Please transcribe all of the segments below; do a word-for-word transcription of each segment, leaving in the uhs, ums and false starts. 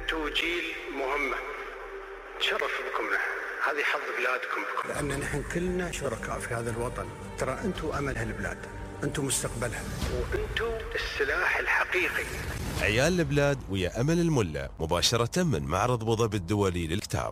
أنتم جيل مهمة، تشرف بكم نحن، هذه حظ بلادكم بكم، لأن نحن كلنا شركاء في هذا الوطن. ترى أنتم أمل هالبلاد، أنتم مستقبلها، وأنتم السلاح الحقيقي. عيال البلاد ويا أمل الملا مباشرة من معرض أبو ظبي الدولي للكتاب.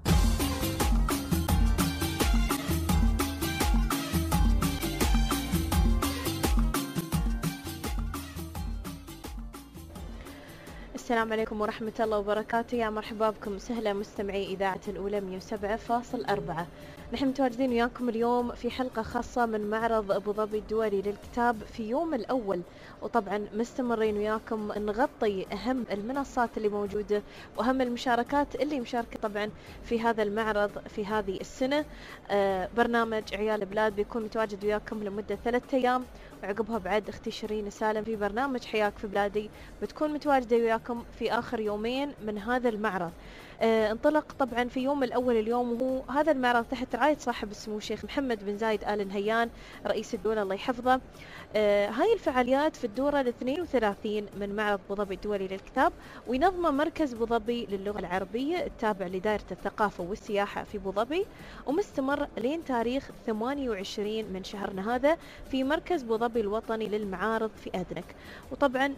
السلام عليكم ورحمة الله وبركاته، يا مرحبا بكم سهلا مستمعي إذاعة الأولى مئة وسبعة فاصلة أربعة. نحن متواجدين وياكم اليوم في حلقة خاصة من معرض أبو ظبي الدولي للكتاب في يوم الأول، وطبعا مستمرين وياكم نغطي أهم المنصات اللي موجودة وأهم المشاركات اللي مشاركة طبعا في هذا المعرض في هذه السنة. آه برنامج عيال بلاد بيكون متواجد وياكم لمدة ثلاثة أيام، وعقبها بعد اختي شيرين سالم في برنامج حياك في بلادي بتكون متواجدة وياكم في آخر يومين من هذا المعرض. آه انطلق طبعا في يوم الأول اليوم، وهو هذا المعرض تحت رعاية صاحب السمو الشيخ محمد بن زايد آل نهيان رئيس الدولة الله يحفظه. آه هاي الفعاليات في الدورة الاثنين وثلاثين من معرض أبو ظبي الدولي للكتاب، وينظمه مركز أبو ظبي للغة العربية التابع لدائرة الثقافة والسياحة في أبو ظبي، ومستمر لين تاريخ ثمانية وعشرين من شهرنا هذا في مركز أبو ظبي الوطني للمعارض في أدنك. وطبعا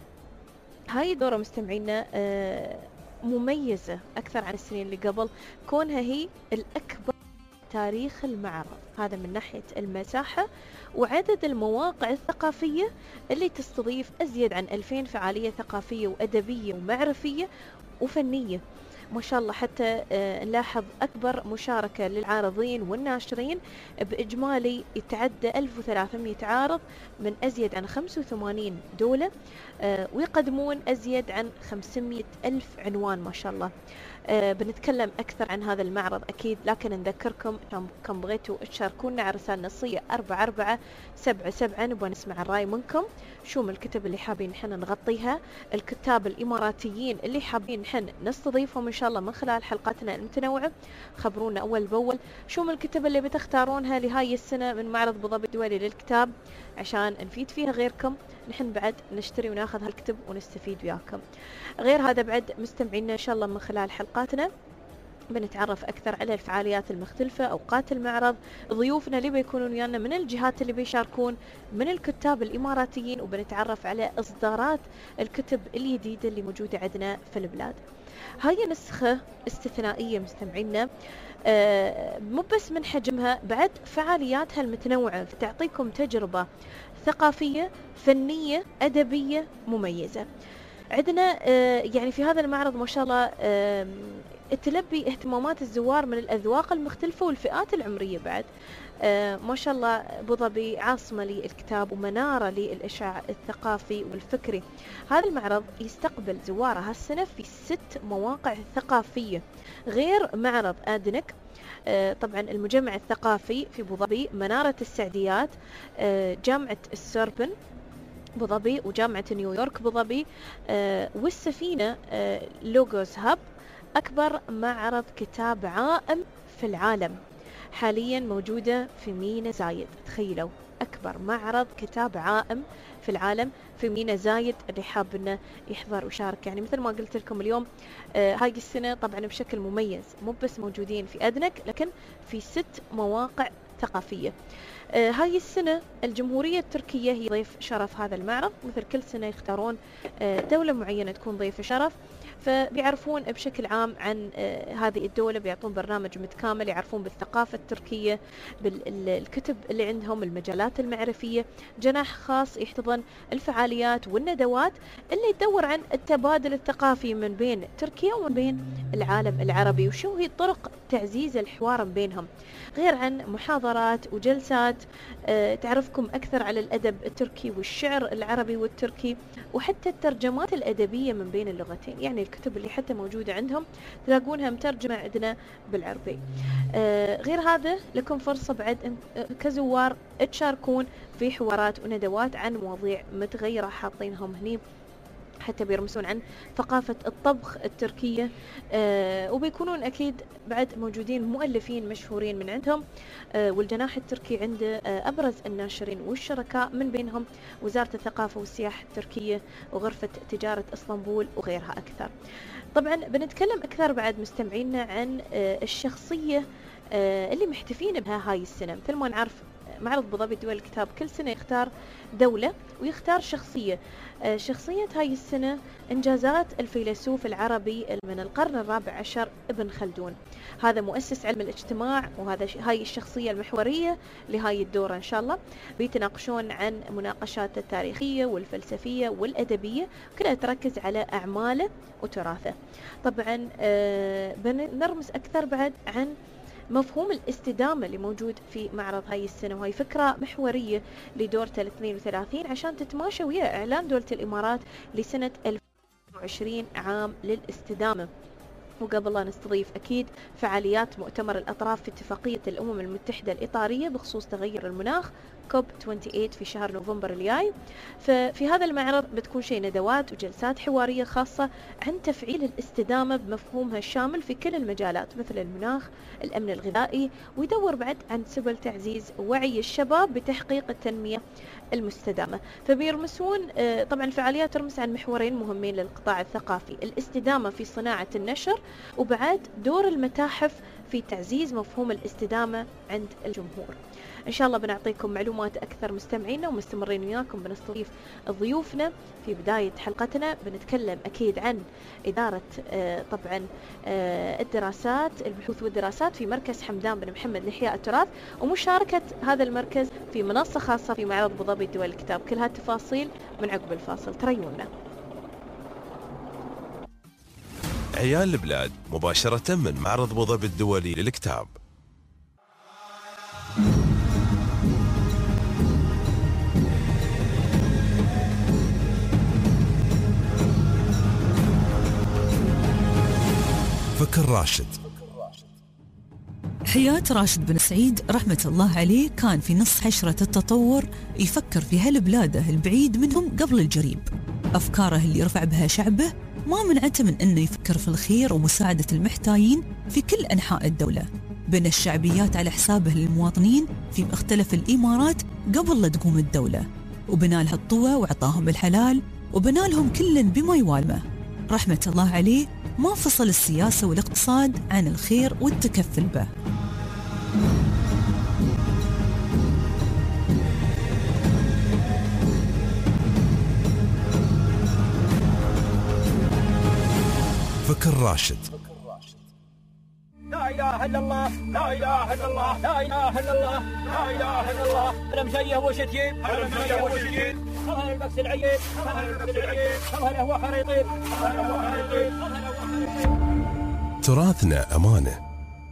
هاي الدورة مستمعينا آه مميزة أكثر عن السنين اللي قبل، كونها هي الأكبر تاريخ المعرض، هذا من ناحية المساحة وعدد المواقع الثقافية اللي تستضيف أزيد عن ألفين فعالية ثقافية وأدبية ومعرفية وفنية ما شاء الله. حتى آه نلاحظ أكبر مشاركة للعارضين والناشرين بإجمالي يتعدى ألف وثلاثمئة عارض من أزيد عن خمسة وثمانين دولة، آه ويقدمون أزيد عن خمسمئة ألف عنوان ما شاء الله. آه بنتكلم أكثر عن هذا المعرض أكيد، لكن نذكركم كم بغيتوا تشاركونا على رسالة نصية أربعة أربعة سبعة سبعة، نبغى نسمع الرأي منكم. شو من الكتب اللي حابين نحن نغطيها، الكتاب الإماراتيين اللي حابين نحن نستضيفهم إن شاء الله من خلال حلقاتنا المتنوعة، خبرونا أول بأول شو من الكتب اللي بتختارونها لهاي السنة من معرض أبو ظبي الدولي للكتاب عشان نفيد فيها غيركم. نحن بعد نشتري وناخذ هالكتب ونستفيد وياكم. غير هذا بعد مستمعينا إن شاء الله من خلال حلقاتنا بنتعرف أكثر على الفعاليات المختلفة، أوقات المعرض، ضيوفنا اللي بيكونون ويانا من الجهات اللي بيشاركون من الكتاب الإماراتيين، وبنتعرف على إصدارات الكتب الجديدة اللي موجودة عندنا في البلاد. هاي نسخة استثنائية مستمعينا، آه مو بس من حجمها، بعد فعالياتها المتنوعة تعطيكم تجربة ثقافية فنية أدبية مميزة. عندنا آه يعني في هذا المعرض ما شاء الله آه تلبي اهتمامات الزوار من الأذواق المختلفة والفئات العمرية بعد. آه ما شاء الله أبو ظبي عاصمة للكتاب ومنارة للإشعاع الثقافي والفكري. هذا المعرض يستقبل زواره هالسنة في ست مواقع ثقافية غير معرض آدنك. آه طبعا المجمع الثقافي في أبو ظبي، منارة السعديات، آه جامعة السوربن أبو ظبي، وجامعة نيويورك أبو ظبي، آه والسفينة آه لوغوس هاب، أكبر معرض كتاب عائم في العالم حاليا موجودة في مينا زايد. تخيلوا أكبر معرض كتاب عائم في العالم في مينا زايد، اللي حاب إنه يحضر ويشارك. يعني مثل ما قلت لكم اليوم آه هاي السنة طبعا بشكل مميز، مو بس موجودين في أدنك لكن في ست مواقع ثقافية. آه هاي السنة الجمهورية التركية هي ضيف شرف هذا المعرض، مثل كل سنة يختارون آه دولة معينة تكون ضيف شرف، فبيعرفون بشكل عام عن آه هذه الدولة، بيعطون برنامج متكامل يعرفون بالثقافة التركية، بالكتب اللي عندهم، المجالات المعرفية، جناح خاص يحتضن الفعاليات والندوات اللي تدور عن التبادل الثقافي من بين تركيا ومن بين العالم العربي، وشو هي طرق تعزيز الحوار بينهم، غير عن محاضرات وجلسات أه تعرفكم أكثر على الأدب التركي والشعر العربي والتركي، وحتى الترجمات الأدبية من بين اللغتين. يعني الكتب اللي حتى موجودة عندهم تلاقونها مترجمة عندنا بالعربي. أه غير هذا لكم فرصة بعد كزوار تشاركون في حوارات وندوات عن مواضيع متغيرة حاطينهم هني، حتى بيرمسون عن ثقافة الطبخ التركية. آه وبيكونون أكيد بعد موجودين مؤلفين مشهورين من عندهم. آه والجناح التركي عنده آه أبرز الناشرين والشركاء، من بينهم وزارة الثقافة والسياحة التركية وغرفة تجارة اسطنبول وغيرها أكثر. طبعا بنتكلم أكثر بعد مستمعينا عن الشخصية اللي محتفين بها هاي السنة. مثل ما نعرف معرض أبو ظبي الدولي للكتاب كل سنة يختار دولة ويختار شخصية. شخصية هاي السنة إنجازات الفيلسوف العربي من القرن الرابع عشر ابن خلدون. هذا مؤسس علم الاجتماع، وهذا هاي الشخصية المحورية لهاي الدورة. إن شاء الله بيتناقشون عن مناقشات التاريخية والفلسفية والأدبية، كلها تركز على أعماله وتراثه. طبعا بنرمز أكثر بعد عن مفهوم الاستدامة اللي موجود في معرض هاي السنة، وهي فكرة محورية لدورة الاثنين وثلاثين عشان تتماشى ويا إعلان دولة الإمارات لسنة ألفين وعشرين عام للاستدامة. وقبل لا نستضيف أكيد فعاليات مؤتمر الأطراف في اتفاقية الأمم المتحدة الإطارية بخصوص تغير المناخ كوب ثمانية وعشرين في شهر نوفمبر الجاي. ففي هذا المعرض بتكون شيء ندوات وجلسات حوارية خاصة عن تفعيل الاستدامة بمفهومها الشامل في كل المجالات مثل المناخ، الأمن الغذائي، ويدور بعد عن سبل تعزيز وعي الشباب بتحقيق التنمية المستدامة. فبيرمسون طبعا الفعاليات ترمس عن محورين مهمين للقطاع الثقافي: الاستدامة في صناعة النشر، وبعد دور المتاحف في تعزيز مفهوم الاستدامة عند الجمهور. إن شاء الله بنعطيكم معلومات أكثر مستمعينا، ومستمرين وياكم بنستضيف ضيوفنا. في بداية حلقتنا بنتكلم أكيد عن إدارة آه طبعا آه الدراسات البحوث والدراسات في مركز حمدان بن محمد لإحياء التراث، ومشاركة هذا المركز في منصة خاصة في معرض أبو ظبي الدولي للكتاب. كل هالتفاصيل من عقب الفاصل، تريونا. عيال البلاد مباشرة من معرض أبو ظبي الدولي للكتاب. فكر راشد. حياة راشد بن سعيد رحمة الله عليه كان في نص حشرة التطور يفكر في هالبلاده البعيد منهم قبل الجريب. أفكاره اللي رفع بها شعبه ما منعته من أنه يفكر في الخير ومساعدة المحتاجين في كل أنحاء الدولة. بنى الشعبيات على حسابه للمواطنين في مختلف الإمارات قبل لا تقوم الدولة، وبنى لها الطوى وعطاهم الحلال، وبنى لهم كل بما يوالمه. رحمة الله عليه ما فصل السياسة والاقتصاد عن الخير والتكفل به. فكر راشد. لا إله إلا الله، لا إله إلا الله، لا إله إلا الله، لا إله إلا الله. أنا مشيه وشتيب، أنا مشيه وشتيب. خلها البكس العيد، خلها البكس العيد، خلها له وحريطين، خلها له وحريطين، خلها له وحريطين. تراثنا أمانة.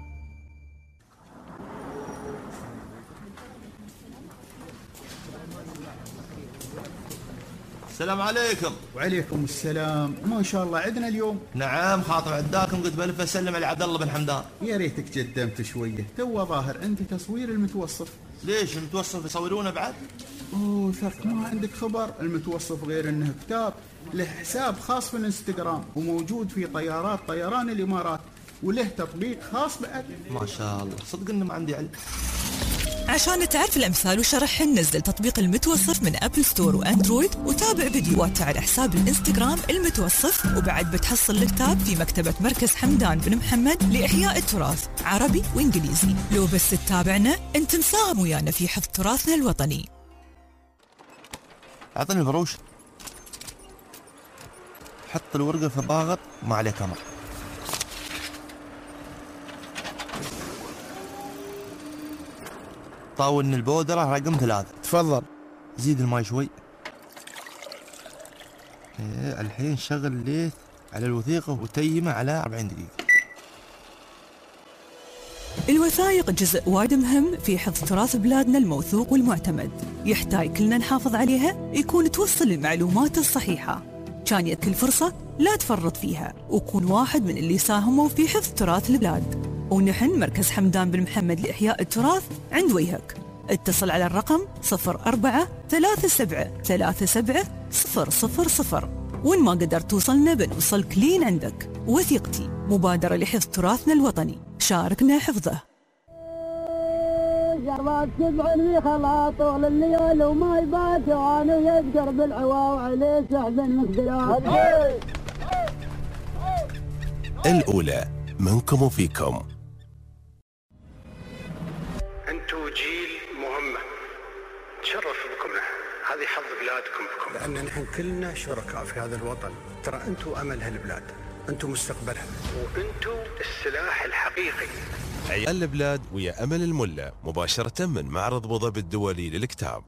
السلام عليكم. وعليكم السلام. ما شاء الله عدنا اليوم. نعم خاطر عداكم، قلت بلف اسلم على عبد الله بن حمدان. يا ريتك قدمت شويه، تو ظاهر عندي تصوير المتوصف. ليش المتوصف يصورونه بعد؟ اوه ثق، ما عندك خبر؟ المتوصف غير انه كتاب له حساب خاص في الانستغرام، وموجود في طيارات طيران الامارات، وله تطبيق خاص بعد. ما شاء الله، صدق انه ما عندي علم. عشان تعرف الأمثال وشرحهن نزل تطبيق المتوصف من أبل ستور وأندرويد، وتابع فيديوهاته على حساب الإنستغرام المتوصف. وبعد بتحصل الكتاب في مكتبة مركز حمدان بن محمد لإحياء التراث عربي وإنجليزي. لو بس تتابعنا أنت مساهم ويانا في حفظ تراثنا الوطني. أعطني الفروش، حط الورقة في الضاغط ما عليه كاميرا. طاولن البودرة رقم ثلاثة. تفضل. زيد الماي شوي. ايه الحين شغل الليث على الوثيقة وتيمه على أربعين دقيقة. الوثائق جزء وايد مهم في حفظ تراث بلادنا الموثوق والمعتمد. يحتاج كلنا نحافظ عليها، يكون توصل المعلومات الصحيحة. كان كل فرصة لا تفرط فيها، وكون واحد من اللي ساهموا في حفظ تراث البلاد. ونحن مركز حمدان بن محمد لإحياء التراث عند وجهك. اتصل على الرقم صفر أربعة ثلاثة سبعة ثلاثة سبعة صفر صفر صفر، وإن ما قدرت توصلنا بنوصلك لين عندك. وثيقتي مبادرة لحفظ تراثنا الوطني، شاركنا حفظه. شربات سبع خلا طول الليل وما يبات، وانا يذكر بالعوا وعليه سحب المقدرات. الأولى منكم وفيكم. أنتوا جيل مهمة، تشرف بكم نحن، هذه حظ بلادكم بكم، لأن نحن كلنا شركاء في هذا الوطن. ترى أنتوا أمل هالبلاد، أنتوا مستقبلها، وأنتوا السلاح الحقيقي. عيال البلاد ويا أمل الملة مباشرة من معرض أبو ظبي الدولي للكتاب.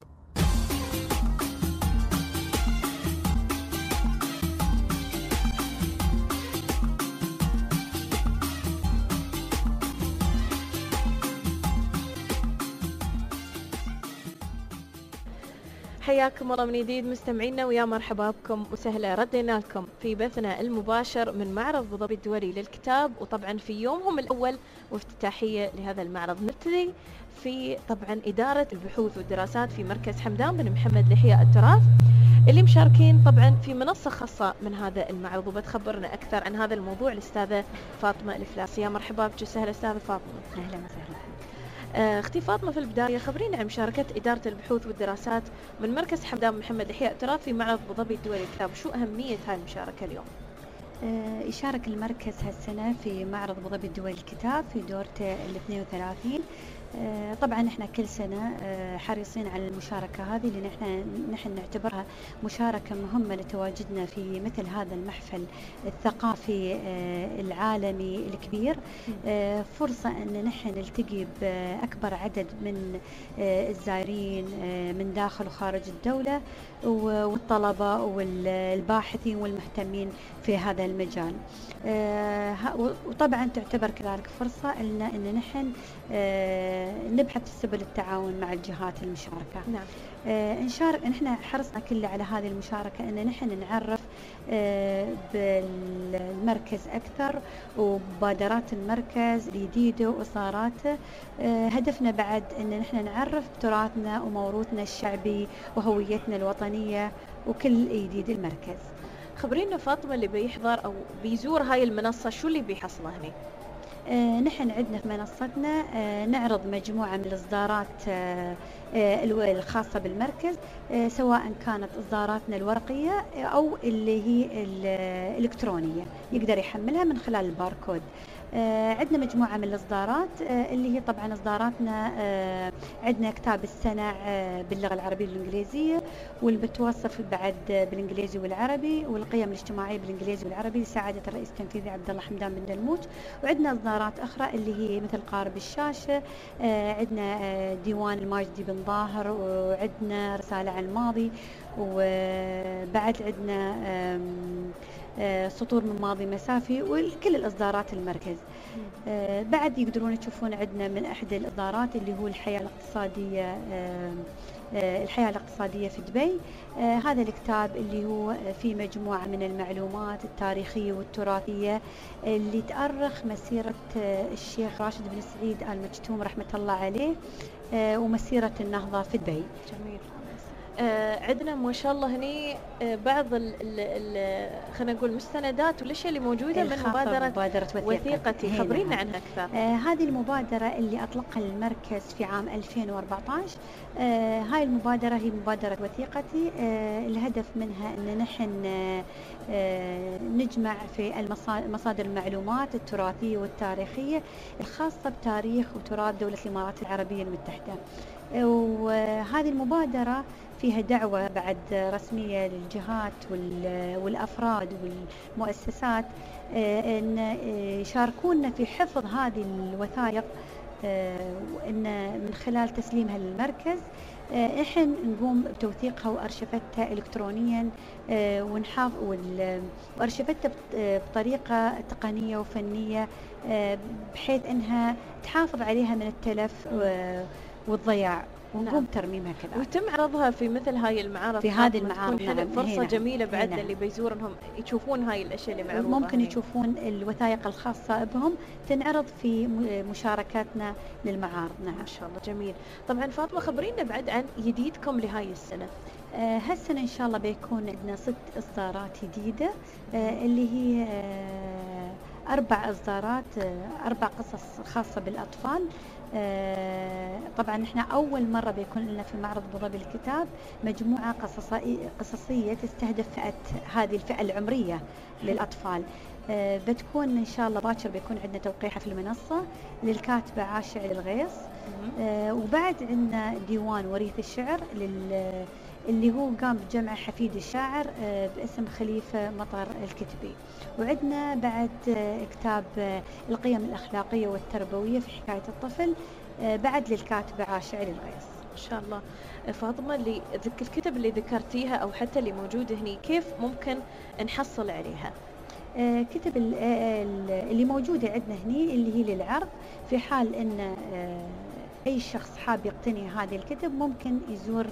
حياكم الله من جديد مستمعينا، ويا مرحبا بكم وسهلا. ردينا لكم في بثنا المباشر من معرض أبو ظبي الدولي للكتاب، وطبعا في يومهم الأول وافتتاحية لهذا المعرض. نبتدي في طبعا إدارة البحوث والدراسات في مركز حمدان بن محمد لإحياء التراث اللي مشاركين طبعا في منصة خاصة من هذا المعرض، وبتخبرنا أكثر عن هذا الموضوع الأستاذة فاطمة الفلاسي. يا مرحبا بك وسهلا أستاذة فاطمة. أهلا وسهلا. اختي فاطمة، في البداية خبرينا عن مشاركة إدارة البحوث والدراسات من مركز حمدان محمد لإحياء التراث في معرض أبو ظبي الدولي للكتاب، شو أهمية هاي المشاركة اليوم؟ يشارك المركز هالسنة في معرض أبو ظبي الدولي للكتاب في دورته ال اثنين وثلاثين. طبعا احنا كل سنة حريصين على المشاركة هذه، لأن احنا نحن نعتبرها مشاركة مهمة لتواجدنا في مثل هذا المحفل الثقافي العالمي الكبير. فرصة ان نحن نلتقي بأكبر عدد من الزائرين من داخل وخارج الدولة والطلبة والباحثين والمهتمين في هذا المجال. وطبعا تعتبر كذلك فرصة ان ان نحن نبحث سبل التعاون مع الجهات المشاركة. نعم. آه نشارك نحن حرصنا كله على هذه المشاركة ان نحن نعرف آه بالمركز اكثر ومبادرات المركز الجديدة واصداراته. آه هدفنا بعد ان نحن نعرف تراثنا وموروثنا الشعبي وهويتنا الوطنية وكل جديد المركز. خبرينا فاطمة، اللي بيحضر او بيزور هاي المنصة شو اللي بيحصله هنا؟ آه نحن عندنا في منصتنا آه نعرض مجموعة من الإصدارات آه آه الخاصة بالمركز، آه سواء كانت إصداراتنا الورقية أو اللي هي الإلكترونية يقدر يحملها من خلال الباركود. آه عندنا مجموعة من الإصدارات آه اللي هي طبعا إصداراتنا آه عندنا كتاب السنة آه باللغة العربية والإنجليزية، والمتوصف بعد بالإنجليزي والعربي، والقيم الاجتماعية بالإنجليزي والعربي لسعادة الرئيس التنفيذي عبد الله حمدان بن دلموج. وعندنا إصدارات أخرى اللي هي مثل قارب الشاشة، آه عندنا آه ديوان الماجدي بن ظاهر، وعندنا رسالة عن الماضي، وبعد عندنا آه سطور من ماضي مسافي، وكل الإصدارات المركز. آه بعد يقدرون يشوفون عندنا من أحد الإصدارات اللي هو الحياة الاقتصادية آه آه الحياة الاقتصادية في دبي. آه هذا الكتاب اللي هو فيه مجموعة من المعلومات التاريخية والتراثية اللي تأرخ مسيرة آه الشيخ راشد بن سعيد آل مكتوم رحمة الله عليه آه ومسيرة النهضة في دبي. جميل. آه عندنا ما شاء الله هني آه بعض ال ال خلينا نقول مستندات والاشياء اللي موجوده من مبادره, مبادرة وثيقتي. خبرينا عنها اكثر. آه هذه المبادره اللي اطلقها المركز في عام ألفين وأربعة عشر. آه هاي المبادره هي مبادره وثيقتي. آه الهدف منها ان نحن آه نجمع في مصادر المعلومات التراثيه والتاريخيه الخاصه بتاريخ وتراث دوله الامارات العربيه المتحده. آه وهذه المبادره فيها دعوة بعد رسمية للجهات والأفراد والمؤسسات أن يشاركونا في حفظ هذه الوثائق، وأن من خلال تسليمها للمركز إحنا نقوم بتوثيقها وأرشفتها إلكترونيا، ونحافظ وأرشفتها بطريقة تقنية وفنية بحيث أنها تحافظ عليها من التلف والضياع، ونقوم ترميمها كذا ويتم عرضها في مثل هاي المعارض. في هذه المعارض نعم. فرصة هنا. جميلة بعد اللي بيزورنهم يشوفون هاي الأشياء اللي معروضة. ممكن هنا. يشوفون الوثائق الخاصة بهم تنعرض في مشاركاتنا للمعارض. نعم. ما شاء الله جميل. طبعا فاطمة، خبرينا بعد عن جديدكم لهاي السنة. آه هالسنة إن شاء الله بيكون عندنا ست إصدارات جديدة، آه اللي هي آه أربع إصدارات، أربع قصص خاصة بالأطفال. طبعا احنا أول مرة بيكون لنا في معرض أبو ظبي الكتاب مجموعة قصصية تستهدف فئة هذه الفئة العمرية للأطفال. بتكون إن شاء الله باكر بيكون عندنا توقيعها في المنصة للكاتبة عاشع الغيص. وبعد عندنا ديوان وريث الشعر لل اللي هو قام بجمع حفيد الشاعر باسم خليفة مطر الكتبي. وعندنا بعد كتاب القيم الأخلاقية والتربوية في حكاية الطفل بعد للكاتبة عاشع الغيص. إن شاء الله. فاطمة، اللي الكتب اللي ذكرتيها أو حتى اللي موجودة هني كيف ممكن نحصل عليها؟ كتب اللي موجودة عندنا هني اللي هي للعرض، في حال أن أي شخص حاب يقتني هذه الكتب ممكن يزور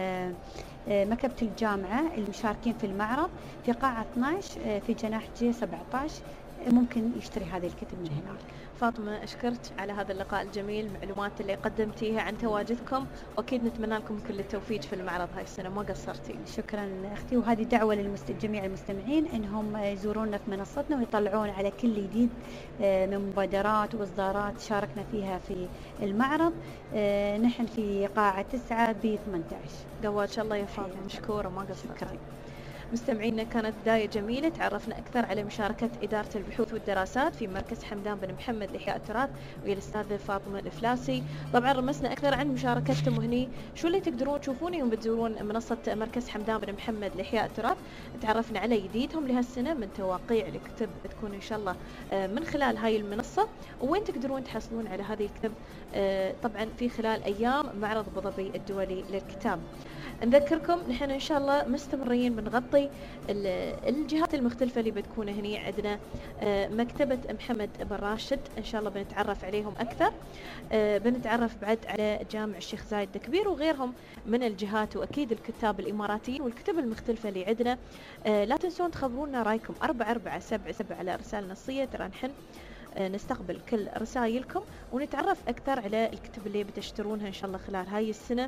مكتبة الجامعة المشاركين في المعرض في قاعة اثني عشر في جناح جي سبعة عشر، ممكن يشتري هذه الكتب من هناك. فاطمة، أشكرك على هذا اللقاء الجميل، المعلومات اللي قدمتيها عن تواجدكم، وأكيد نتمنى لكم كل التوفيق في المعرض هاي السنة، ما قصرتي. شكرا أختي، وهذه دعوة لجميع المستمعين إنهم يزورونا في منصتنا ويطلعون على كل جديد من مبادرات وإصدارات شاركنا فيها في المعرض. نحن في قاعة تسعة ب ثمانية عشر. دوات إن شاء الله يا فاطمة، مشكورة ما قصرتي. مستمعينا، كانت بداية جميلة، تعرفنا أكثر على مشاركة إدارة البحوث والدراسات في مركز حمدان بن محمد لإحياء التراث ويا الأستاذة فاطمة الفلاسي. طبعا رمسنا أكثر عن مشاركتهم هني، شو اللي تقدرون تشوفون يوم بتزورون منصة مركز حمدان بن محمد لإحياء التراث. تعرفنا على جديدهم لهالسنة من توقيع لكتب تكون إن شاء الله من خلال هاي المنصة، وين تقدرون تحصلون على هذه الكتب طبعا في خلال أيام معرض أبو ظبي الدولي للكتاب. نذكركم نحن إن شاء الله مستمرين بنغطي الجهات المختلفة اللي بتكون هني. عندنا مكتبة محمد بن راشد إن شاء الله بنتعرف عليهم أكثر، بنتعرف بعد على جامع الشيخ زايد الكبير وغيرهم من الجهات، وأكيد الكتاب الإماراتيين والكتب المختلفة اللي عندنا. لا تنسون تخبرونا رأيكم أربعة أربعة سبعة سبعة على رسالة نصية، ترى نحن نستقبل كل رسائلكم ونتعرف أكثر على الكتب اللي بتشترونها إن شاء الله خلال هاي السنة.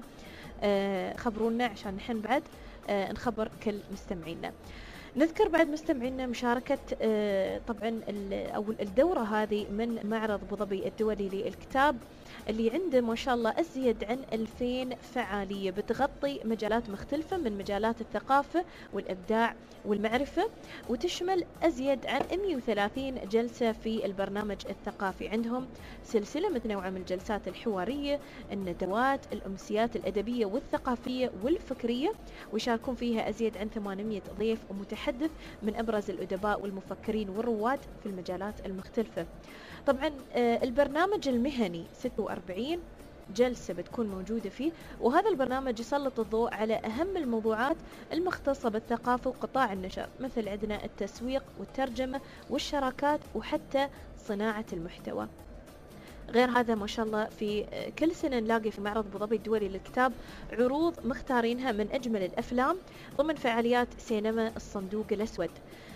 خبرونا عشان نحن بعد نخبر كل مستمعينا. نذكر بعد مستمعينا مشاركة طبعا أو الدورة هذه من معرض أبو ظبي الدولي للكتاب اللي عنده ما شاء الله أزيد عن ألفين فعالية بتغطي مجالات مختلفة من مجالات الثقافة والإبداع والمعرفة، وتشمل أزيد عن مئة وثلاثين جلسة في البرنامج الثقافي. عندهم سلسلة متنوعة من الجلسات الحوارية، الندوات، الأمسيات الأدبية والثقافية والفكرية، ويشاركون فيها أزيد عن ثمانمئة ضيف ومتحدث من أبرز الأدباء والمفكرين والرواد في المجالات المختلفة. طبعا البرنامج المهني ستة وأربعين جلسة بتكون موجودة فيه، وهذا البرنامج يسلط الضوء على أهم الموضوعات المختصة بالثقافة وقطاع النشر، مثل عندنا التسويق والترجمة والشراكات وحتى صناعة المحتوى. غير هذا ما شاء الله في كل سنة نلاقي في معرض أبو ظبي الدولي للكتاب عروض مختارينها من أجمل الأفلام ضمن فعاليات سينما الصندوق الأسود.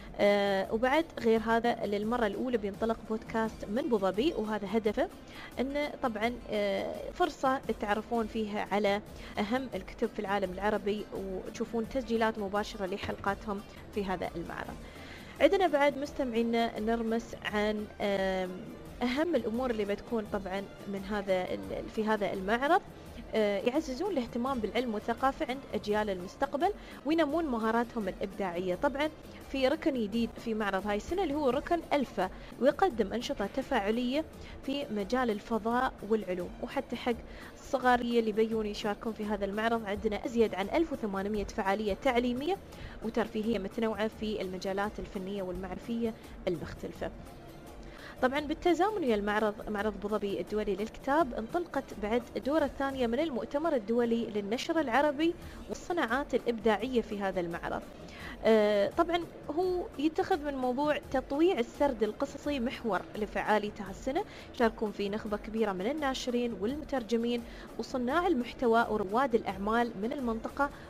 آه وبعد غير هذا للمرة الأولى بينطلق بودكاست من أبو ظبي، وهذا هدفه أن طبعا آه فرصة تعرفون فيها على أهم الكتب في العالم العربي وتشوفون تسجيلات مباشرة لحلقاتهم في هذا المعرض. عندنا بعد مستمعينا نرمس عن آه أهم الأمور اللي بتكون طبعا من هذا في هذا المعرض. يعززون الاهتمام بالعلم والثقافة عند أجيال المستقبل وينمون مهاراتهم الإبداعية. طبعا في ركن جديد في معرض هاي السنة اللي هو ركن ألفا، ويقدم أنشطة تفاعلية في مجال الفضاء والعلوم، وحتى حق الصغارية اللي بيجون يشاركون في هذا المعرض عندنا أزيد عن ألف وثمانمئة فعالية تعليمية وترفيهية متنوعة في المجالات الفنية والمعرفية المختلفة. طبعا بالتزامن ويا المعرض معرض أبو ظبي الدولي للكتاب انطلقت بعد الدورة الثانية من المؤتمر الدولي للنشر العربي والصناعات الإبداعية في هذا المعرض. آه طبعا هو يتخذ من موضوع تطويع السرد القصصي محور لفعاليته هالسنة، شاركون فيه نخبة كبيرة من الناشرين والمترجمين وصناع المحتوى ورواد الأعمال من المنطقة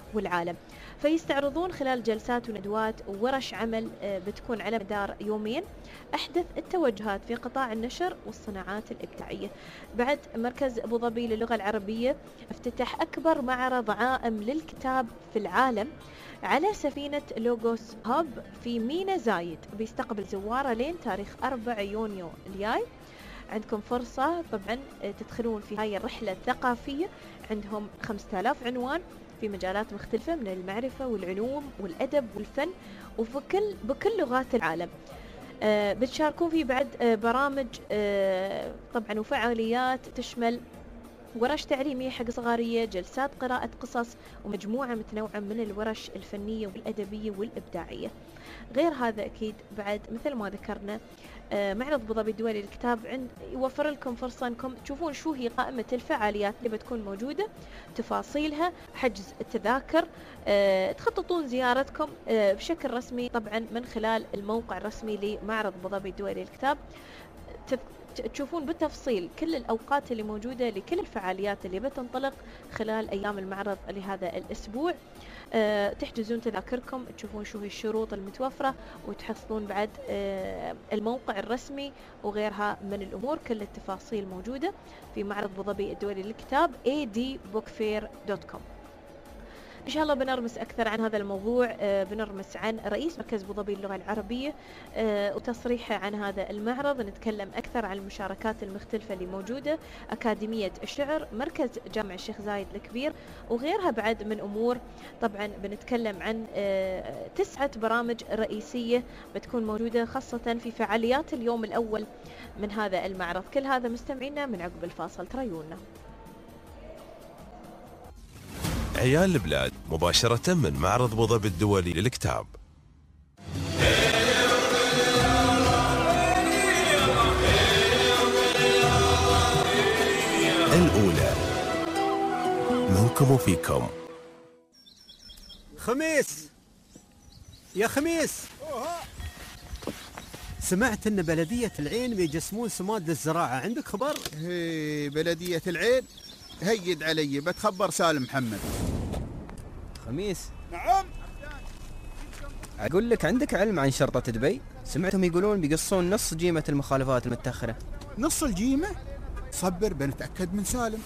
والعالم. فيستعرضون خلال جلسات وندوات وورش عمل بتكون على مدار يومين أحدث التوجهات في قطاع النشر والصناعات الإبداعية. بعد مركز أبو ظبي للغة العربية افتتح أكبر معرض عائم للكتاب في العالم على سفينة لوغوس هاب في مينا زايد، بيستقبل زواره لين تاريخ أربعة يونيو الجاي. عندكم فرصة طبعا تدخلون في هاي الرحلة الثقافية، عندهم خمسة آلاف عنوان في مجالات مختلفة من المعرفة والعلوم والأدب والفن وفي كل بكل لغات العالم. آه بتشاركون فيه بعد آه برامج آه طبعا وفعاليات تشمل ورش تعليمية حق صغارية، جلسات قراءة قصص، ومجموعة متنوعة من الورش الفنية والأدبية والإبداعية. غير هذا أكيد بعد مثل ما ذكرنا آه معرض أبو ظبي الدولي للكتاب عند يوفر لكم فرصة أنكم تشوفون شو هي قائمة الفعاليات اللي بتكون موجودة، تفاصيلها، حجز التذاكر، آه تخططون زيارتكم آه بشكل رسمي طبعا من خلال الموقع الرسمي لمعرض أبو ظبي الدولي للكتاب. تشوفون بالتفصيل كل الأوقات اللي موجودة لكل الفعاليات اللي بتنطلق خلال أيام المعرض لهذا الأسبوع. أه تحجزون تذاكركم، تشوفون شو هي الشروط المتوفرة، وتحصلون بعد أه الموقع الرسمي وغيرها من الأمور. كل التفاصيل موجودة في معرض أبو ظبي الدولي للكتاب إيه دي بوك فير دوت كوم. إن شاء الله بنرمس أكثر عن هذا الموضوع، آه بنرمس عن رئيس مركز أبو ظبي للغة العربية آه وتصريحه عن هذا المعرض. نتكلم أكثر عن المشاركات المختلفة اللي موجودة، أكاديمية الشعر، مركز جامع الشيخ زايد الكبير، وغيرها بعد من أمور. طبعا بنتكلم عن آه تسعة برامج رئيسية بتكون موجودة خاصة في فعاليات اليوم الأول من هذا المعرض. كل هذا مستمعينا من عقب الفاصل، تريونا. عيال البلاد مباشرة من معرض أبو ظبي الدولي للكتاب. الأولى منكم وفيكم. خميس يا خميس، سمعت ان بلدية العين بيجسمون سماد للزراعة، عندك خبر؟ هي بلدية العين هيد علي، بتخبر سالم محمد. خميس. نعم. أقول لك، عندك علم عن شرطة دبي؟ سمعتهم يقولون بيقصون نص جيمة المخالفات المتأخرة. نص الجيمة؟ صبر بنتأكد من سالم.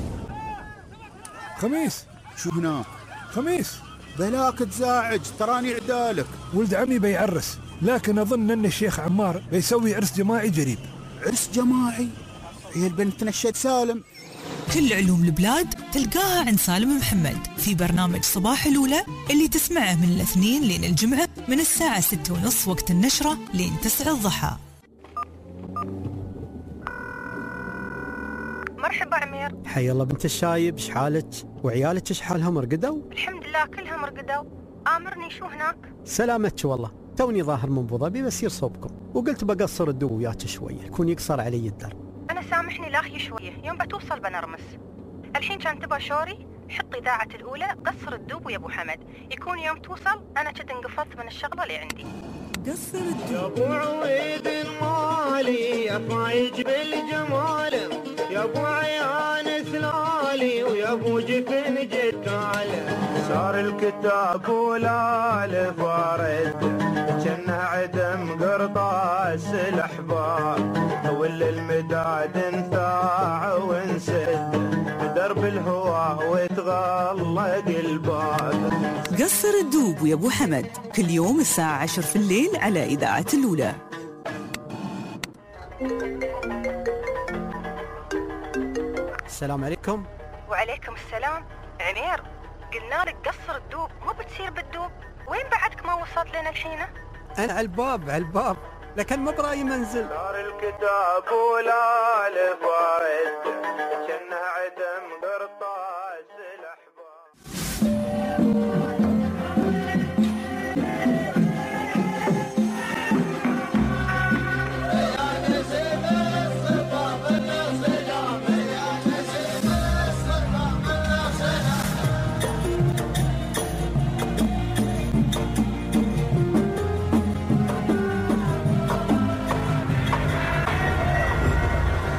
خميس. شو هناك؟ خميس. بلاك تزاعج، تراني عدالك. ولد عمي بيعرس، لكن أظن أن الشيخ عمار بيسوي عرس جماعي قريب. عرس جماعي؟ هي البنت تنشد سالم. كل علوم البلاد تلقاها عند سالم محمد في برنامج صباح الأولى اللي تسمعه من الاثنين لين الجمعة من الساعة ستة ونص وقت النشرة لين تسعة الضحى. مرحبا عمير. حي الله بنت الشايب، شحالك وعيالك شحالهم رقدوا؟ الحمد لله كلهم رقدوا. آمرني شو هناك؟ سلامتك والله، توني ظاهر من ابو ظبي بسير صوبكم وقلت بقصر الدو وياك شويه، يكون يقصر علي الدرب. انا سامحني لاخي شويه، يوم بتوصل بنرمس. الحين كان تبى شوري، حط اذاعه الاولى، قصر الدوب ويا ابو حمد، يكون يوم توصل انا كنت انقفضت من الشغله اللي عندي. قصر الدوب يا ابو عويد المالي يا فايج بالجمال، يا ابو عيان سلالي ويا ابو جفن جتال، صار الكتاب ولا الفارد كان عدم قرطاس الاحباب، ولا المداد انثاع ونسد بدرب الهوى ويتغلق الباب. قصر الدوب ويا ابو حمد كل يوم الساعة عشر في الليل على إذاعة الأولى. السلام عليكم. وعليكم السلام. عمير، قلنا لك قصر الدوب، مو بتصير بالدوب. وين بعدك ما وصلت لنا الحين؟ أنا على الباب على الباب، لكن ما براي منزل. صار الكتاب ولا الفارد كنا عدم قرطاس الاحباب.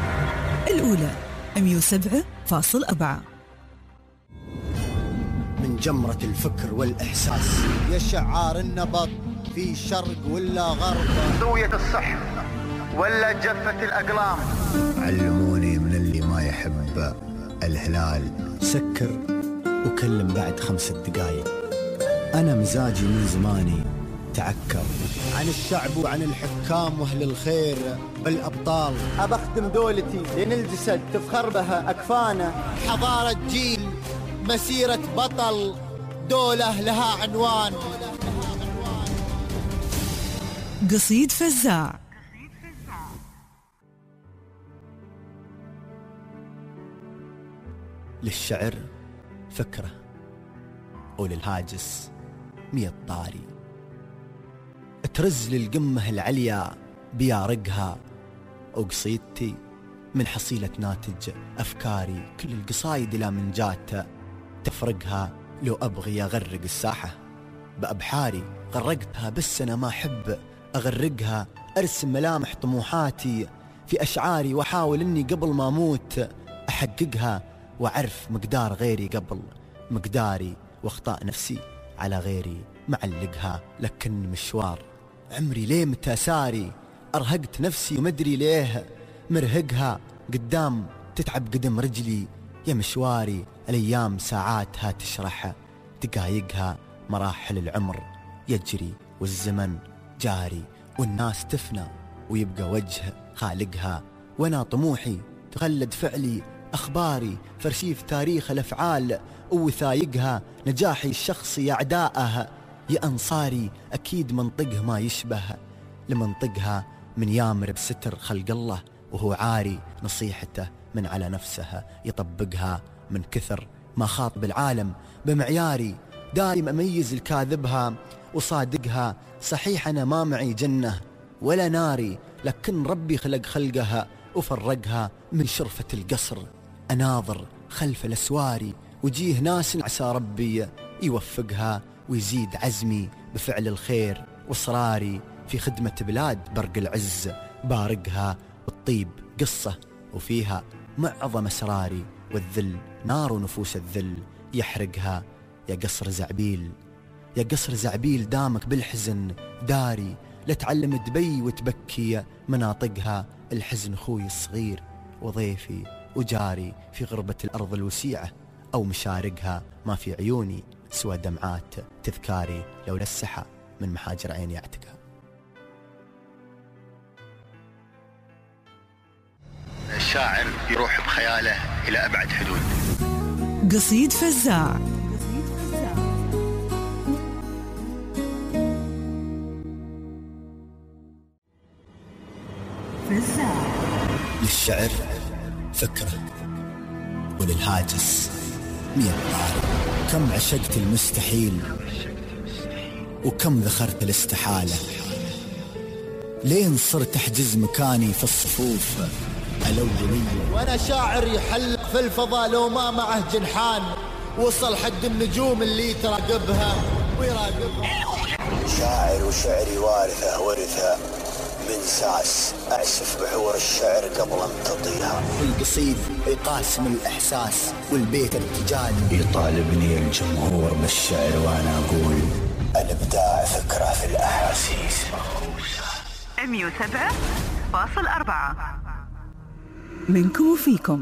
الأولى مية وسبعة فاصلة أربعة. من من جمرة الفكر والإحساس. يا شعار النبض في شرق ولا غرب، ذوية الصح ولا جفة الأقلام. علموني من اللي ما يحب الهلال سكر وكلم بعد خمسة دقايق. أنا مزاجي من زماني تعكر. عن الشعب وعن الحكام واهل الخير بالابطال. ابختم دولتي لين الجسد تفخر بها اكفانه. حضاره جيل، مسيره بطل، دوله لها عنوان. قصيد فزاع. للشعر فكرة وللهاجس مية طاري. ترز للقمة العليا بيارقها، وقصيدتي من حصيلة ناتج أفكاري. كل القصايد لا من جات تفرقها. لو أبغي أغرق الساحة بأبحاري غرقتها، بس أنا ما أحب أغرقها. أرسم ملامح طموحاتي في أشعاري، وأحاول أني قبل ما أموت أحققها، وأعرف مقدار غيري قبل مقداري، وأخطاء نفسي على غيري معلقها. لكن مشوار عمري ليه متى ساري، أرهقت نفسي ومدري ليه مرهقها. قدام تتعب قدم رجلي يا مشواري، الأيام ساعاتها تشرح دقايقها. مراحل العمر يجري والزمن جاري، والناس تفنى ويبقى وجه خالقها. وانا طموحي تخلد فعلي أخباري، فرشيف تاريخ الأفعال ووثايقها. نجاحي الشخصي أعداءه يا أنصاري، أكيد منطقه ما يشبه لمنطقها. من يامر بستر خلق الله وهو عاري، نصيحته من على نفسه يطبقها. من كثر ما خاطب العالم بمعياري، دايم أميز الكاذبها وصادقها. صحيح أنا ما معي جنة ولا ناري، لكن ربي خلق خلقها وفرقها. من شرفة القصر أناظر خلف الأسواري، وجيه ناس عسى ربي يوفقها، ويزيد عزمي بفعل الخير وإصراري في خدمة بلاد برق العز بارقها. والطيب قصة وفيها معظم أسراري، والذل نار نفوس الذل يحرقها. يا قصر زعبيل يا قصر زعبيل دامك بالحزن داري، لا تعلم دبي وتبكي مناطقها. الحزن خوي الصغير وضيفي وجاري في غربة الأرض الوسيعة أو مشارقها. ما في عيوني سوى دمعات تذكاري، لولا السحى من محاجر عيني أعتقها. الشاعر يروح بخياله إلى أبعد حدود. قصيد فزاع. فزاع. للشعر فكرة وللهاجس مية طاري. كم عشقت المستحيل وكم ذخرت الاستحالة، لين صرت أحجز مكاني في الصفوف الأولية. وأنا شاعر يحلق في الفضاء لو ما معه جنحان، وصل حد النجوم اللي تراقبها ويراقبها. شاعر وشعري وارثة ورثة من ساس، أعسف بحور الشعر قبل أن تطيها. القصيد يقاسم الإحساس والبيت ارتجال، يطالبني الجمهور بالشعر وأنا أقول الإبداع فكرة في الأحاسيس. مية وسبعة فاصل أربعة منكم وفيكم.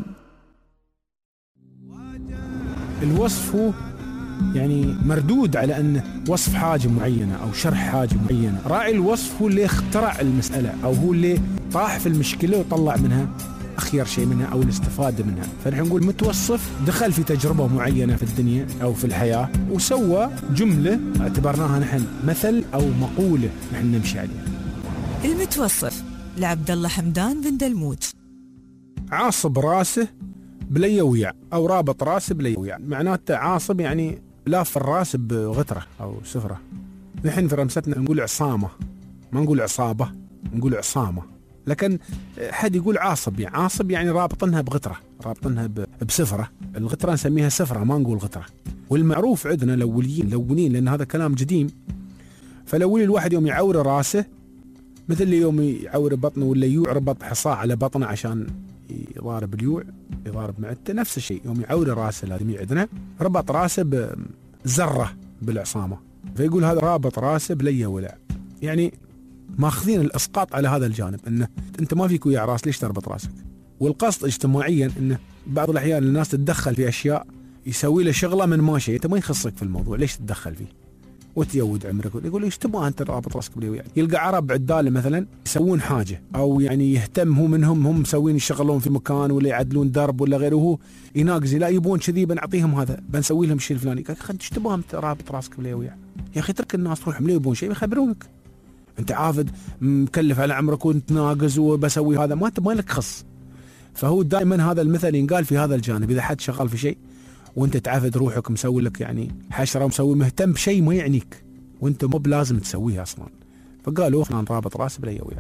الوصف هو يعني مردود على أنه وصف حاجة معينة أو شرح حاجة معينة. راعي الوصف هو اللي اخترع المسألة، أو هو اللي طاح في المشكلة وطلع منها أخير شيء منها أو الاستفادة منها. فنحن نقول متوصف دخل في تجربة معينة في الدنيا أو في الحياة وسوى جملة اعتبرناها نحن مثل أو مقولة نحن نمشي عليها. المتوصف لعبد الله حمدان بن دلموج. عاصب راسه بليويع أو رابط راسه بليويع، معناته عاصب يعني لاف الراس بغترة أو سفرة. نحن في رمستنا نقول عصامة، ما نقول عصابة، نقول عصامة. لكن حد يقول عاصب، يعني عاصب يعني رابطنها بغترة، رابطنها بسفرة. الغترة نسميها سفرة ما نقول غترة. والمعروف عندنا الأوليين لونين، لأن هذا كلام قديم. فالأولي الواحد يوم يعور راسه مثل يوم يعور بطنه ولا يعربط حصاة على بطنه عشان يضارب اليوع، يضارب معدته. نفس الشيء يوم يعور راسه لازم يعدنا ربط راسه زرة بالعصامة، فيقول هذا رابط راسه بلي ولع. يعني ماخذين الاسقاط على هذا الجانب، انه انت ما فيك ويا راس، ليش تربط راسك؟ والقصد اجتماعيا انه بعض الاحيان الناس تتدخل في اشياء يسوي له شغله من ما شيء، انت ما يخصك في الموضوع، ليش تتدخل فيه وتيود عمرك؟ يقول ايش تبغى انت رابط راسك بلي؟ يعني يلقى عرب عداله مثلا يسوون حاجه، او يعني يهتم هو منهم، هم مسوين يشغلون في مكان ولا يعدلون درب ولا غيره، وهو يناقز، لا يبون كذي بنعطيهم هذا، بنسوي لهم الشيء الفلاني. قال ايش تبغى انت رابط راسك بلي؟ يا اخي اترك الناس تروح، ملي يبون شيء يخبرونك، انت عافد مكلف على عمرك وانت ناقز وبسوي هذا، ما انت ما لك خص. فهو دائما هذا المثل ينقال في هذا الجانب، اذا حد شغال في شيء وانت تعافد روحك مسوي لك يعني حشره ومسوي مهتم بشيء ما يعنيك وانت مو بلازم تسويه اصلا، فقالوا فلان رابط راسه بلي وياه.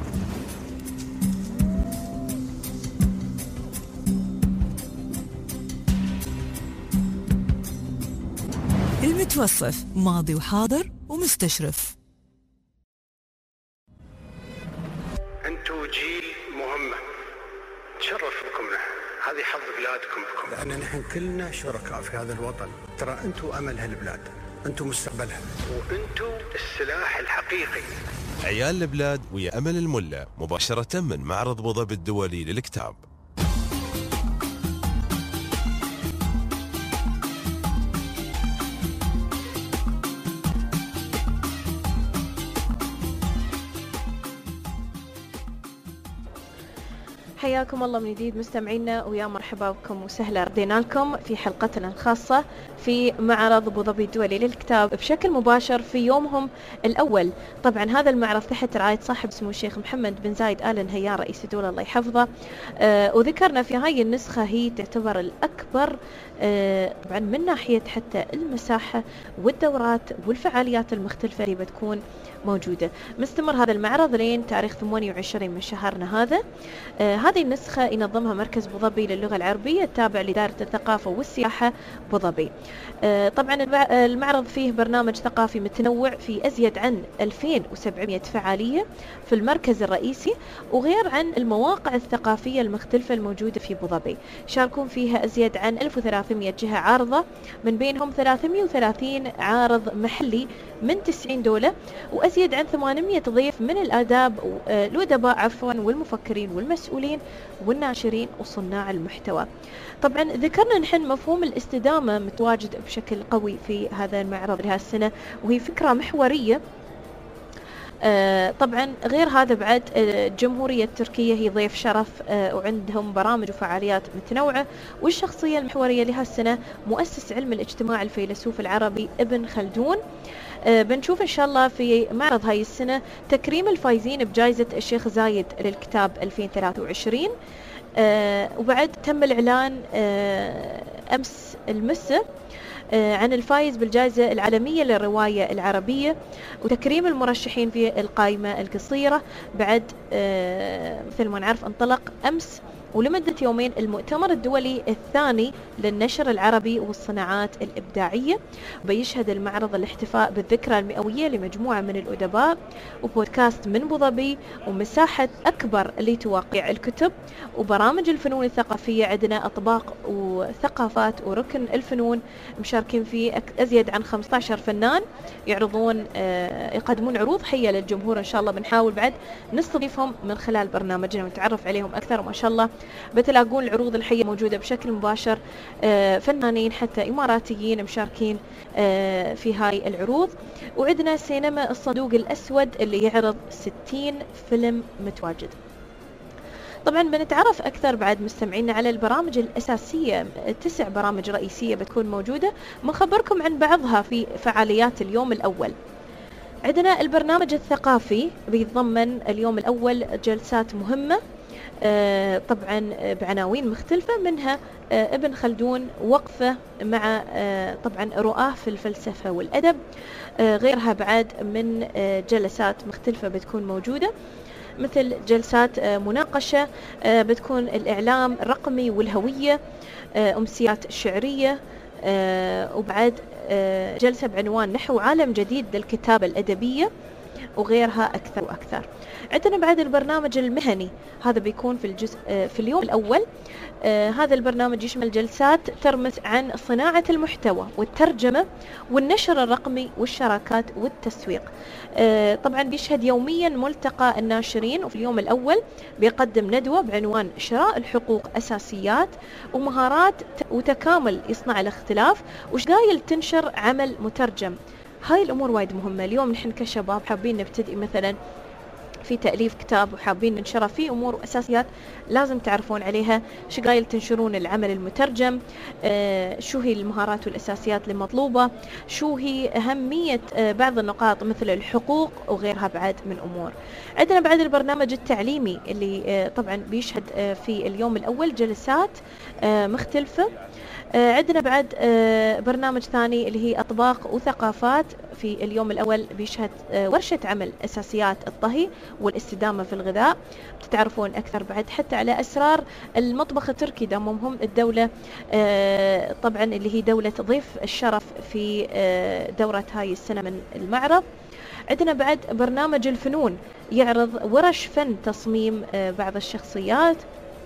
المتوصف ماضي وحاضر ومستشرف. انتوا جيل مهمة، نتشرف بكم نحن، هذه حظ بلادكم بكم، لأن نحن كلنا شركاء في هذا الوطن. ترى انتوا أمل هالبلاد، انتوا مستقبلها، وانتوا السلاح الحقيقي. عيال البلاد ويا أمل الملا، مباشرة من معرض أبو ظبي الدولي للكتاب. حياكم الله من جديد مستمعينا، ويا مرحبا بكم وسهلا. ردينا لكم في حلقتنا الخاصة في معرض أبو ظبي الدولي للكتاب بشكل مباشر في يومهم الأول. طبعا هذا المعرض تحت رعاية صاحب سمو الشيخ محمد بن زايد آل نهيان رئيس الدولة الله يحفظه. آه وذكرنا في هاي النسخة هي تعتبر الأكبر آه طبعا من ناحية حتى المساحة والدورات والفعاليات المختلفة اللي بتكون موجودة. مستمر هذا المعرض لين تاريخ ثمانية وعشرين من شهرنا هذا. آه هذه النسخة ينظمها مركز أبو ظبي للغة العربية التابع لإدارة الثقافة والسياحة أبو ظبي. آه طبعا المعرض فيه برنامج ثقافي متنوع في أزيد عن ألفين وسبعمائة فعالية في المركز الرئيسي، وغير عن المواقع الثقافية المختلفة الموجودة في أبو ظبي. شاركون فيها أزيد عن ألف وثلاثمائة جهة عارضة، من بينهم ثلاثمائة وثلاثين عارض محلي من تسعين دولة، وأزيد عن ثمانمائة ضيف من الآداب الأدباء عفوا والمفكرين والمسؤولين والناشرين وصناع المحتوى. طبعا ذكرنا نحن مفهوم الاستدامة متواجد بشكل قوي في هذا المعرض لهالسنة، وهي فكرة محورية. آه طبعا غير هذا بعد الجمهورية التركية هي ضيف شرف، آه وعندهم برامج وفعاليات متنوعة. والشخصية المحورية لهالسنة مؤسس علم الاجتماع الفيلسوف العربي ابن خلدون. آه بنشوف إن شاء الله في معرض هاي السنة تكريم الفايزين بجائزة الشيخ زايد للكتاب ألفين وثلاثة وعشرين. آه وبعد تم الإعلان آه أمس المسة آه عن الفائز بالجائزة العالمية للرواية العربية، وتكريم المرشحين في القائمة القصيرة. بعد آه مثل ما نعرف انطلق أمس ولمدة يومين المؤتمر الدولي الثاني للنشر العربي والصناعات الإبداعية، وبيشهد المعرض الاحتفاء بالذكرى المئوية لمجموعة من الأدباء وبودكاست من أبو ظبي ومساحة أكبر لتوقيع الكتب وبرامج الفنون الثقافية. عندنا أطباق وثقافات وركن الفنون مشاركين فيه أزيد عن خمسة عشر فنان يعرضون يقدمون عروض حية للجمهور. إن شاء الله بنحاول بعد نستضيفهم من خلال برنامجنا ونتعرف عليهم أكثر، وما شاء الله بتلاقون العروض الحية موجودة بشكل مباشر. فنانين حتى إماراتيين مشاركين في هاي العروض. وعندنا سينما الصندوق الأسود اللي يعرض ستين فيلم متواجد. طبعا بنتعرف أكثر بعد مستمعينا على البرامج الأساسية، تسع برامج رئيسية بتكون موجودة، بنخبركم عن بعضها في فعاليات اليوم الأول. عندنا البرنامج الثقافي بيتضمن اليوم الأول جلسات مهمة آه طبعا بعناوين مختلفة، منها آه ابن خلدون وقفة مع آه طبعا رؤاه في الفلسفة والأدب. آه غيرها بعد من آه جلسات مختلفة بتكون موجودة، مثل جلسات آه مناقشة آه بتكون الإعلام الرقمي والهوية، آه أمسيات شعرية، آه وبعد آه جلسة بعنوان نحو عالم جديد للكتابة الأدبية. وغيرها أكثر وأكثر. عندنا بعد البرنامج المهني، هذا بيكون في الجزء في اليوم الأول. آه هذا البرنامج يشمل جلسات ترمز عن صناعة المحتوى والترجمة والنشر الرقمي والشراكات والتسويق. آه طبعا بيشهد يوميا ملتقى الناشرين، وفي اليوم الأول بيقدم ندوة بعنوان شراء الحقوق أساسيات ومهارات وتكامل يصنع الاختلاف، وش قايل تنشر عمل مترجم. هاي الأمور وايد مهمة. اليوم نحن كشباب حابين نبتدئ مثلا في تأليف كتاب وحابين ننشره، في أمور وأساسيات لازم تعرفون عليها. شو قايل تنشرون العمل المترجم، آه شو هي المهارات والأساسيات المطلوبة، شو هي أهمية آه بعض النقاط مثل الحقوق وغيرها بعد من أمور. عندنا بعد البرنامج التعليمي اللي آه طبعا بيشهد آه في اليوم الأول جلسات آه مختلفة. آه عندنا بعد آه برنامج ثاني اللي هي أطباق وثقافات. في اليوم الأول بيشهد آه ورشة عمل أساسيات الطهي والاستدامة في الغذاء. بتتعرفون أكثر بعد حتى على أسرار المطبخ التركي، دامهم الدولة آه طبعا اللي هي دولة ضيف الشرف في آه دورة هاي السنة من المعرض. عندنا بعد برنامج الفنون يعرض ورش فن تصميم آه بعض الشخصيات،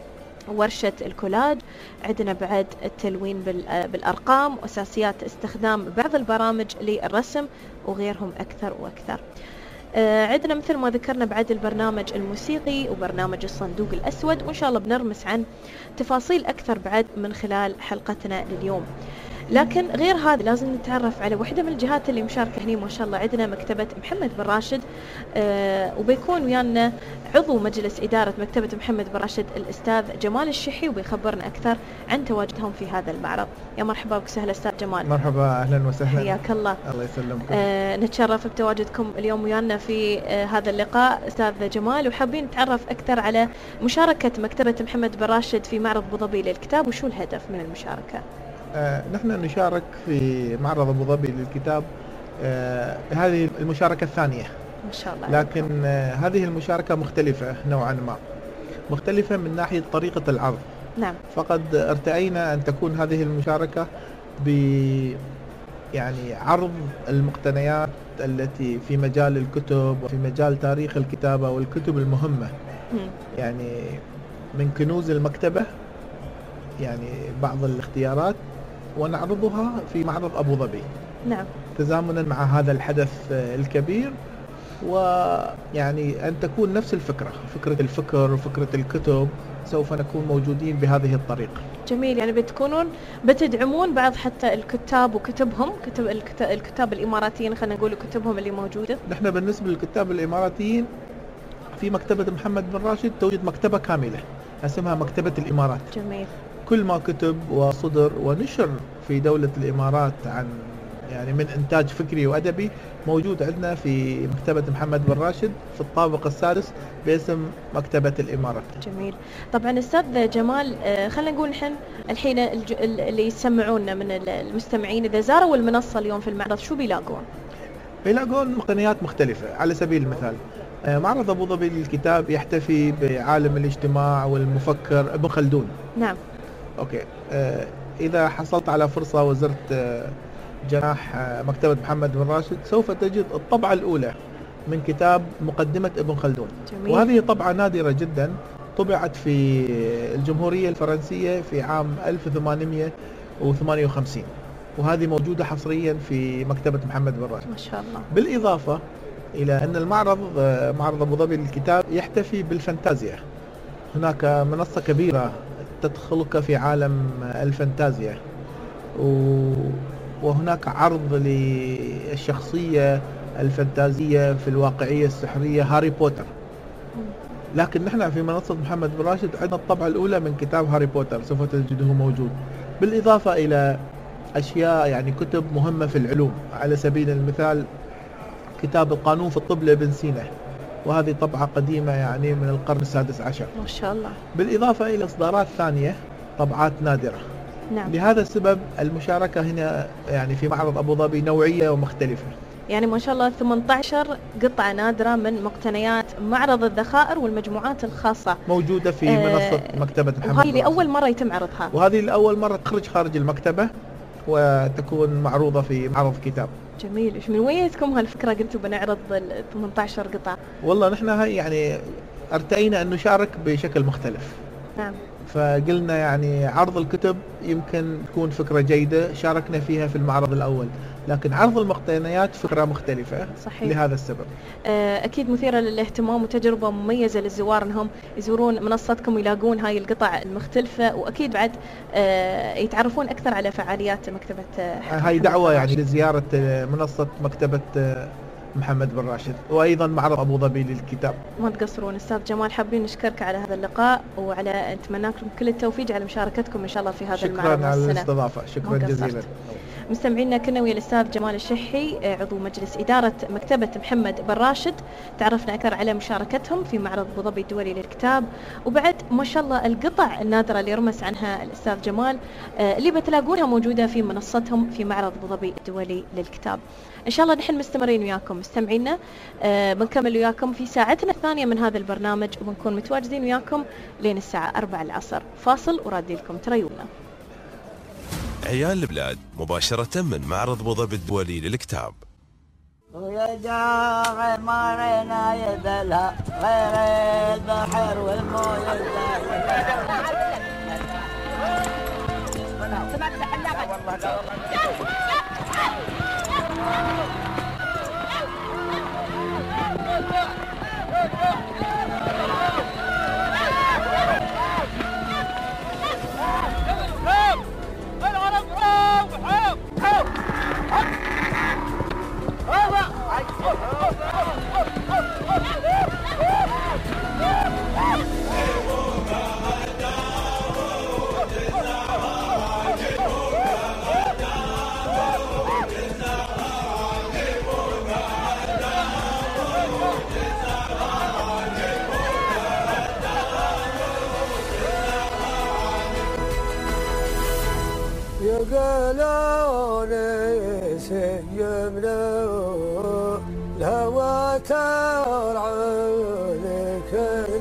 ورشة الكولاج. عندنا بعد التلوين بالأرقام وأساسيات استخدام بعض البرامج للرسم وغيرهم أكثر وأكثر. آه عندنا مثل ما ذكرنا بعد البرنامج الموسيقي وبرنامج الصندوق الأسود، وإن شاء الله بنرمس عن تفاصيل أكثر بعد من خلال حلقتنا لليوم. لكن غير هذا لازم نتعرف على واحدة من الجهات اللي مشاركة هنا ما شاء الله. عندنا مكتبة محمد بن راشد، آه وبيكون ويانا عضو مجلس إدارة مكتبة محمد بن راشد الأستاذ جمال الشحي، وبيخبرنا أكثر عن تواجدهم في هذا المعرض. يا مرحبا بك سهلا أستاذ جمال. مرحبا، أهلا وسهلا، حياك الله. الله يسلمكم. آه نتشرف بتواجدكم اليوم ويانا في آه هذا اللقاء أستاذ جمال، وحابين نتعرف أكثر على مشاركة مكتبة محمد بن راشد في معرض أبو ظبي للكتاب، وشو الهدف من المشاركة؟ آه نحن نشارك في معرض أبو ظبي للكتاب. آه هذه المشاركة الثانية ما شاء الله، لكن آه هذه المشاركة مختلفة نوعا ما، مختلفة من ناحية طريقة العرض. نعم. فقد ارتأينا أن تكون هذه المشاركة ب يعني عرض المقتنيات التي في مجال الكتب وفي مجال تاريخ الكتابة والكتب المهمة، م. يعني من كنوز المكتبة، يعني بعض الاختيارات ونعرضها في معرض أبو ظبي. نعم. تزامنا مع هذا الحدث الكبير، ويعني أن تكون نفس الفكرة، فكرة الفكر وفكرة الكتب، سوف نكون موجودين بهذه الطريقة. جميل، يعني بتكونون بتدعمون بعض حتى الكتاب وكتبهم، كتب الكتاب الإماراتيين، خلينا نقول كتبهم اللي موجودة. نحن بالنسبة للكتاب الإماراتيين في مكتبة محمد بن راشد توجد مكتبة كاملة اسمها مكتبة الإمارات. جميل. كل ما كتب وصدر ونشر في دولة الإمارات عن يعني من إنتاج فكري وأدبي موجود عندنا في مكتبة محمد بن راشد في الطابق السادس باسم مكتبة الإمارات. جميل. طبعا أستاذ جمال، خلينا نقول نحن الحين اللي يسمعونا من المستمعين إذا زاروا المنصة اليوم في المعرض شو بيلاقون؟ بيلاقون مقتنيات مختلفة. على سبيل المثال معرض أبو ظبي للكتاب يحتفي بعالم الاجتماع والمفكر ابن خلدون. نعم. أوكي. إذا حصلت على فرصة وزرت جناح مكتبة محمد بن راشد سوف تجد الطبعة الأولى من كتاب مقدمة ابن خلدون. جميل. وهذه طبعة نادرة جدا، طبعت في الجمهورية الفرنسية في عام ألف وثمانمئة وثمانية وخمسين، وهذه موجودة حصريا في مكتبة محمد بن راشد. ما شاء الله. بالإضافة إلى أن المعرض معرض أبو ظبي للكتاب يحتفي بالفانتازيا. هناك منصة كبيرة تدخلك في عالم الفانتازيا، وهناك عرض للشخصية الفانتازية في الواقعية السحرية هاري بوتر. لكن نحن في منصة محمد بن راشد عندنا الطبعة الأولى من كتاب هاري بوتر سوف تجده موجود، بالإضافة إلى أشياء يعني كتب مهمة في العلوم. على سبيل المثال كتاب القانون في الطب لابن سينا، وهذه طبعة قديمة يعني من القرن السادس عشر. ما شاء الله. بالإضافة إلى إصدارات ثانية طبعات نادرة. نعم. لهذا السبب المشاركة هنا يعني في معرض أبو ظبي نوعية ومختلفة. يعني ما شاء الله ثمانية عشر قطعة نادرة من مقتنيات معرض الذخائر والمجموعات الخاصة موجودة في منصة آه مكتبة محمد. وهذه لأول مرة يتم عرضها. وهذه لأول مرة تخرج خارج المكتبة وتكون معروضة في معرض كتاب. جميل. ايش من وينكم هالفكره قلتوا بنعرض ال ثمانية عشر قطعه؟ والله نحن هاي يعني ارتئينا أن نشارك بشكل مختلف. نعم. فقلنا يعني عرض الكتب يمكن تكون فكرة جيدة، شاركنا فيها في المعرض الأول، لكن عرض المقتنيات فكرة مختلفة. صحيح. لهذا السبب أكيد مثيرة للاهتمام وتجربة مميزة للزوار أنهم يزورون منصتكم ويلاقون هاي القطع المختلفة، وأكيد بعد يتعرفون أكثر على فعاليات مكتبة. هاي دعوة يعني لزيارة منصة مكتبة محمد بن راشد، وأيضا معرض أبو ظبي للكتاب. ما تقصرون. أستاذ جمال حابين نشكرك على هذا اللقاء وعلى نتمنى لكم كل التوفيق على مشاركتكم إن شاء الله في هذا المعرض. شكرا على الاستضافة. شكرا جزيلا. مستمعينا كنا ويا الأستاذ جمال الشحي عضو مجلس إدارة مكتبة محمد بن راشد، تعرفنا أكثر على مشاركتهم في معرض أبو ظبي الدولي للكتاب، وبعد ما شاء الله القطع النادرة اللي رمز عنها الأستاذ جمال اللي بتلاقونها موجودة في منصتهم في معرض أبو ظبي الدولي للكتاب. إن شاء الله نحن مستمرين وياكم مستمعينا، آه بنكمل وياكم في ساعتنا الثانية من هذا البرنامج، وبنكون متواجدين وياكم لين الساعة أربعة العصر. فاصل ورادي لكم تريونا. عيال البلاد مباشرة من معرض أبو ظبي الدولي للكتاب. ويا جاغي مارينا يدلها غير البحر والمويه يقولوني سيمنا الهوى ترعونك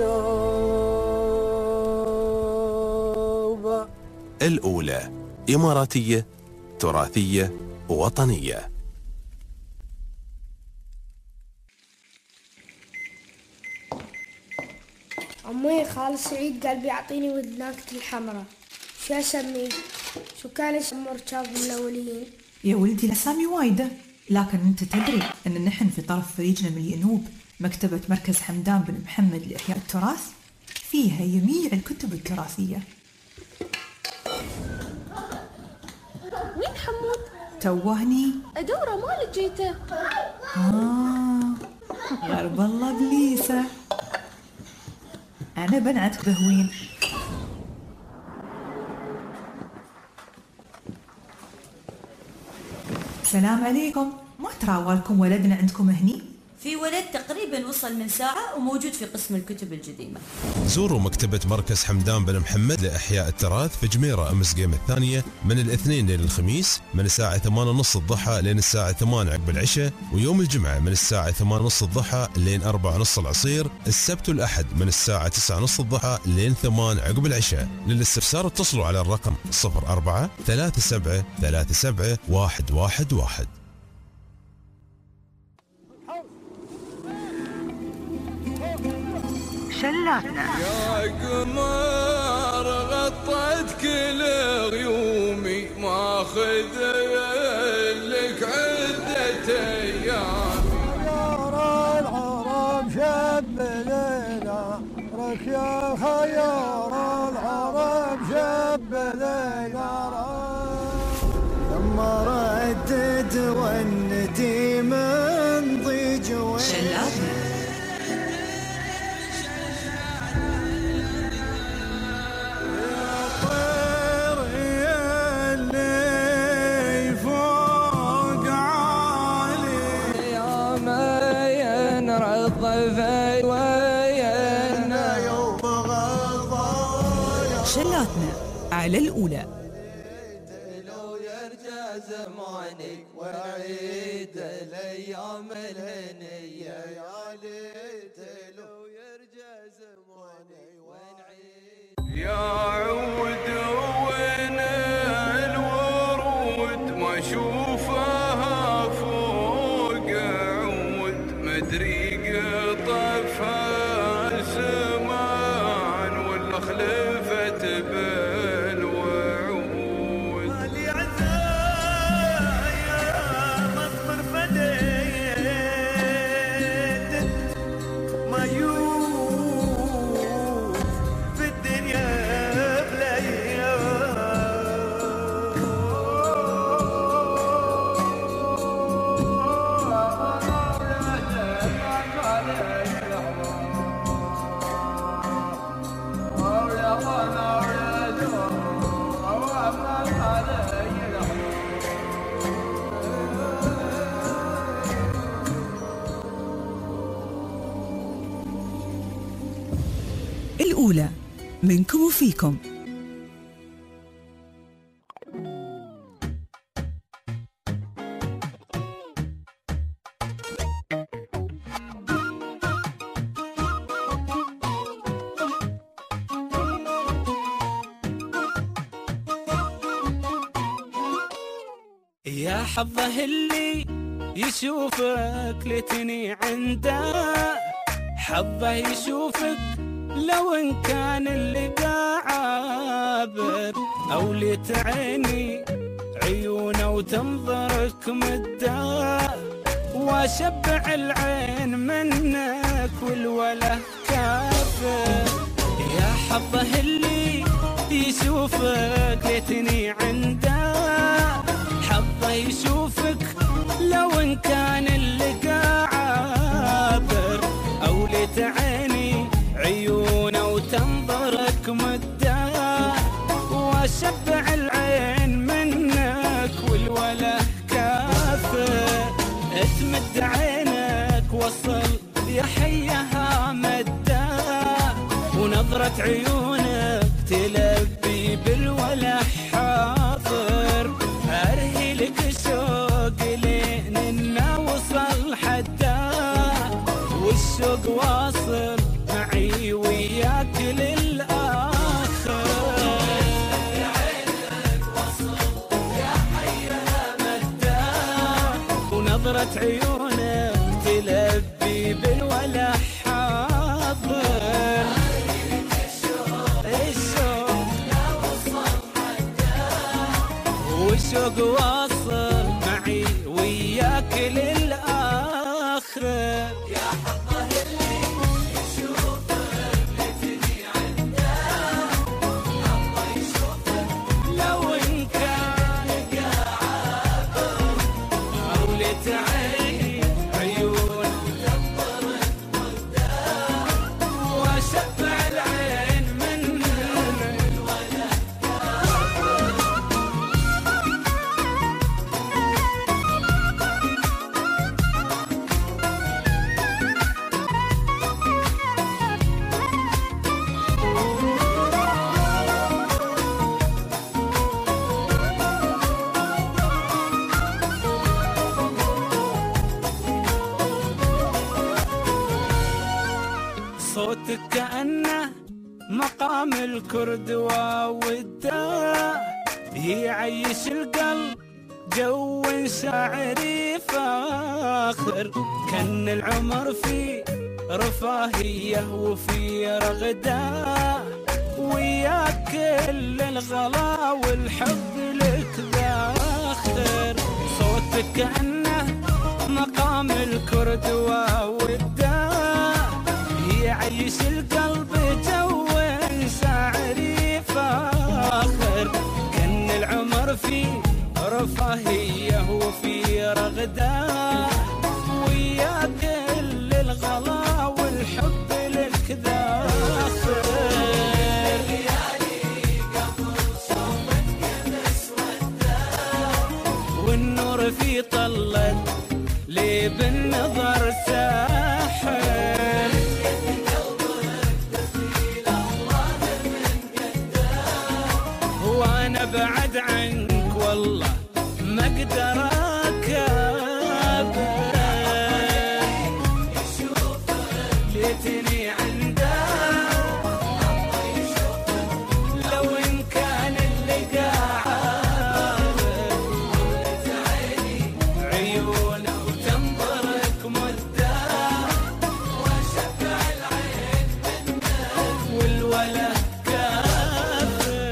نوبة. الأولى إماراتية تراثية وطنية. عمي خالد سعيد قال بيعطيني ودناكة الحمراء، شو اسميه؟ شو كان اسم مركب الاوليين؟ يا ولدي الاسامي وايده، لكن انت تدري ان نحن في طرف فريجنا من الينوب مكتبه مركز حمدان بن محمد لاحياء التراث، فيها جميع الكتب التراثيه. وين حمود؟ توهني ادوره ما لقيته. اه غرب الله بليسه. انا بنعتك بهوين. السلام عليكم، ما تراوالكم ولدنا عندكم هني؟ في ولد تقريبا وصل من ساعة وموجود في قسم الكتب القديمة. زوروا مكتبة مركز حمدان بن محمد لإحياء التراث في جميرة أمس قيم الثانية من الاثنين لين الخميس من الساعة ثمانية ونص الضحى لين الساعة ثمانية عقب العشاء، ويوم الجمعة من الساعة ثمانية ونص الضحى لين أربعة ونص العصير، السبت والأحد من الساعة تسعة ونص الضحى لين ثمانية عقب العشاء. للاستفسار اتصلوا على الرقم صفر أربعة ثلاثة سبعة ثلاثة سبعة واحد واحد واحد. شلاتنا يا قمر غطت كل غيومي، ماخذ لك عدة ايام. خيار العرب شب ليلى رك يا خيار العرب شب ليلى لما ردد ونتي من ضيج شلاتنا. شلاتنا على الأولى. لو يرجع زمانك وعيد الأيام الهنية، يا ليت لو يرجع زمانك ونعيد. يا عود وين الورود ما اشوفها فوق الأولى منكم وفيكم. يا حظه اللي يشوفك لتني عنده، حظه يشوفك لو ان كان اللقاء عابر، او لتعيني عيونه وتنظرك مده، واشبع العين منك والوله كافر. يا حظه اللي يشوفك لتني عنده، حظه يشوفك لو ان كان اللقاء عابر، او لتعيني عيونه وتنظرك مده، واشبع العين منك والوله كافر. تمد عينك وصل يا حيها مده، ونظرة عيونك تلبي بالوله حاضر. أرهلك الشوق لين إنه وصل حده، والشوق واصل معي وياك للآخر. عينك وصل يا حيها مده، ونظرة عيونك تلبي بالولا حاضر. الشوق والشوق واصل معي وياك للآخر. يا حظه اللي يشوفك لتني عنده، حظه يشوفك لو ان كان عابر، او لتعيني عيون تنظرك مده، واشبع العين من الولا. صوتك كأنه مقام الكرد ووده، يعيش القلب جو شاعري فاخر. كان العمر في رفاهية وفي رغده، وياك كل الغلا والحب لك ذاخر. صوتك كأنه مقام الكرد ووده، يعيش القلب جو شاعري فاخر. كان العمر في رفاهية وفي رغده، ويا كل الغلا والحب لك ذاخر. والنور في طلت لي بالنظر ساحر. وانا بعد عنك والله ما اقدر اكابر. ليتني عنده لو ان كان اللقاء عابر، عيونه وتنظرك مده، واشبع العين منك والولا كافر.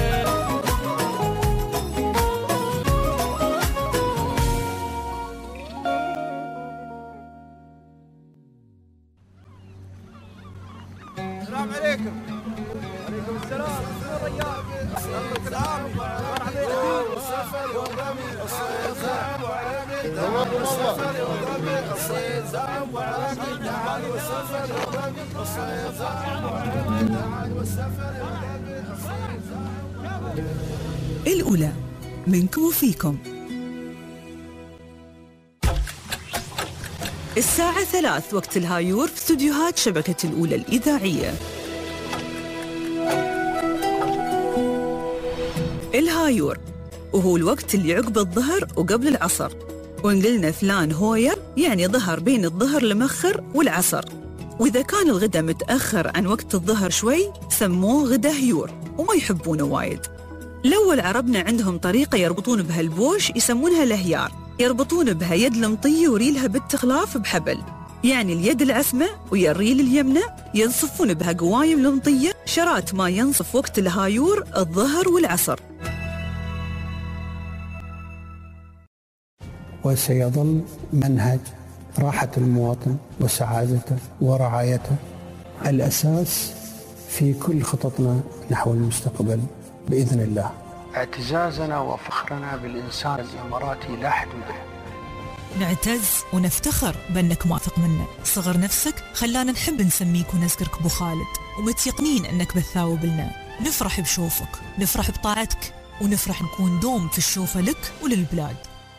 السلام عليكم. وعليكم السلام. يا ريال مرحبا. السفر والرمي الصيد وعلامي السفر والرمي الصيد وعلامي تعال والسفر والرمي الصيد وعلامي تعال والسفر والرمي الصيد. الأولى منكم وفيكم. الساعة ثلاث وقت الهايور في استديوهات شبكة الأولى الإذاعية. الهايور، وهو الوقت اللي عقب الظهر وقبل العصر، وإن قلنا فلان هوير يعني ظهر بين الظهر المؤخر والعصر. وإذا كان الغداء متأخر عن وقت الظهر شوي سموه غدا هيور وما يحبونه وايد. الأول عربنا عندهم طريقة يربطون بها البوش يسمونها الهيار، يربطون بها يد المطية وريلها بالتخلاف بحبل، يعني اليد العسمة ويا الريل اليمنى ينصفون بها قوايم المطية شرات ما ينصف وقت الهايور الظهر والعصر. وسيظل منهج راحة المواطن وسعادته ورعايته الأساس في كل خططنا نحو المستقبل بإذن الله. اعتزازنا وفخرنا بالإنسان الإماراتي لا حدود له. نعتز ونفتخر بأنك واثق منا. صغر نفسك خلانا نحب نسميك ونذكرك أبو خالد، ومتيقنين أنك بتثاوب لنا. نفرح بشوفك، نفرح بطاعتك، ونفرح نكون دوم في الشوفة لك وللبلاد.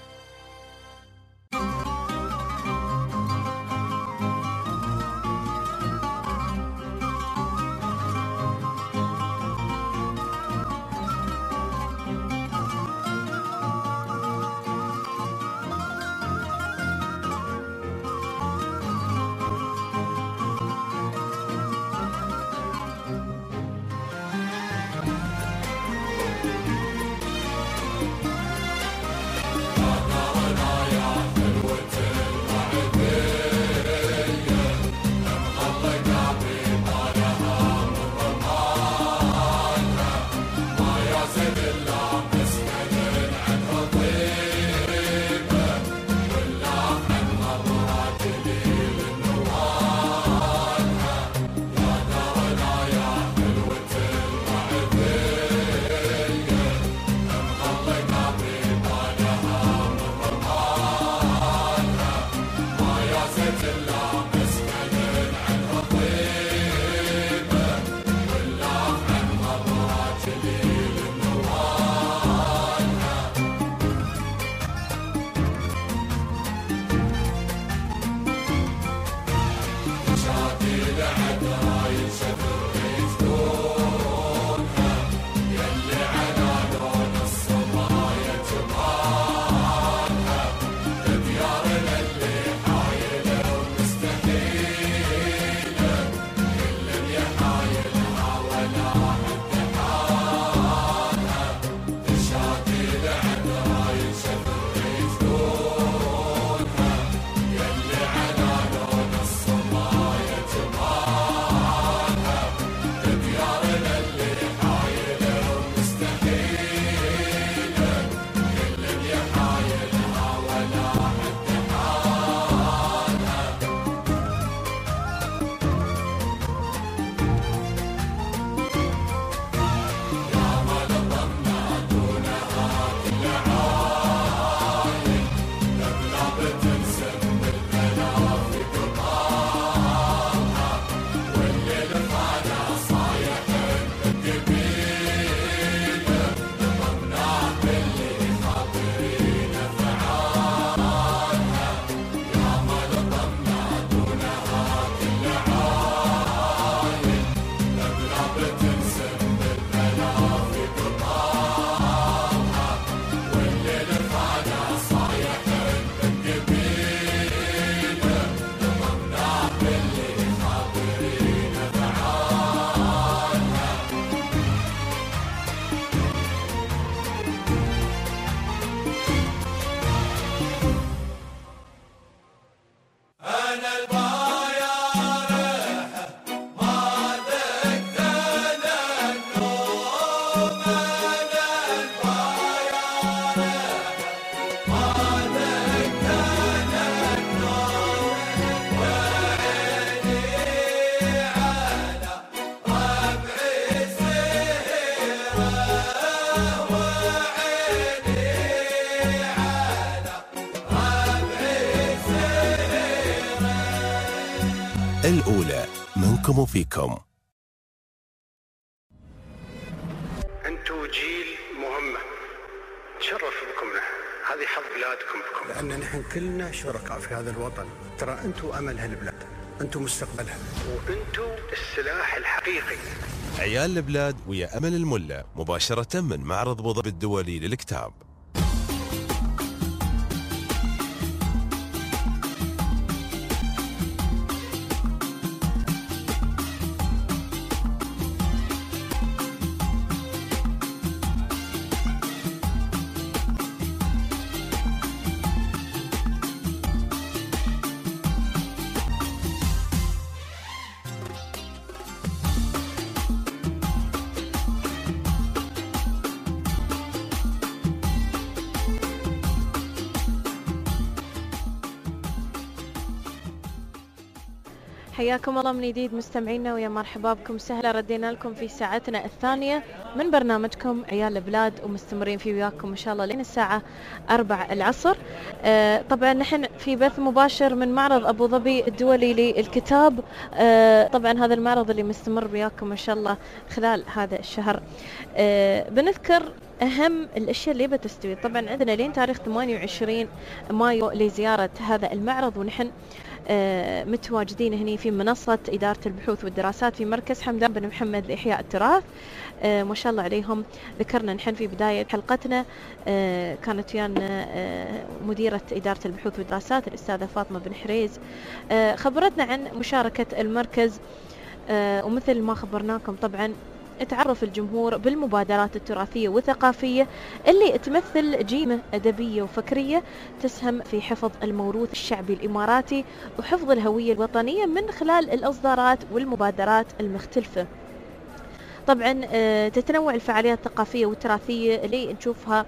الأولى منكم وفيكم. أنتوا جيل مهمة تشرف بكم نحن، هذه حظ بلادكم بكم، لأن نحن كلنا شركاء في هذا الوطن. ترى أنتوا أمل هالبلاد، أنتوا مستقبلها، وأنتوا السلاح الحقيقي عيال البلاد ويا أمل الملا مباشرة من معرض أبو ظبي الدولي للكتاب. حياكم الله من جديد مستمعينا ويا مرحبا بكم سهلا. ردينا لكم في ساعتنا الثانية من برنامجكم عيال البلاد ومستمرين فيه وياكم إن شاء الله لين الساعة أربع العصر. آه طبعا نحن في بث مباشر من معرض أبو ظبي الدولي للكتاب. آه طبعا هذا المعرض اللي مستمر وياكم إن شاء الله خلال هذا الشهر. آه بنذكر أهم الأشياء اللي بتستوي. طبعا عندنا لين تاريخ ثمانية وعشرين مايو لزيارة هذا المعرض، ونحن آه متواجدين هنا في منصة إدارة البحوث والدراسات في مركز حمدان بن محمد لإحياء التراث. آه ما شاء الله عليهم. ذكرنا نحن في بداية حلقتنا آه كانت ويانا آه مديرة إدارة البحوث والدراسات الأستاذة فاطمة بن حريز، آه خبرتنا عن مشاركة المركز. آه ومثل ما خبرناكم طبعا تعرف الجمهور بالمبادرات التراثية والثقافية اللي تمثل جيمة أدبية وفكرية تسهم في حفظ الموروث الشعبي الإماراتي وحفظ الهوية الوطنية من خلال الإصدارات والمبادرات المختلفة. طبعا تتنوع الفعاليات الثقافية والتراثية اللي نشوفها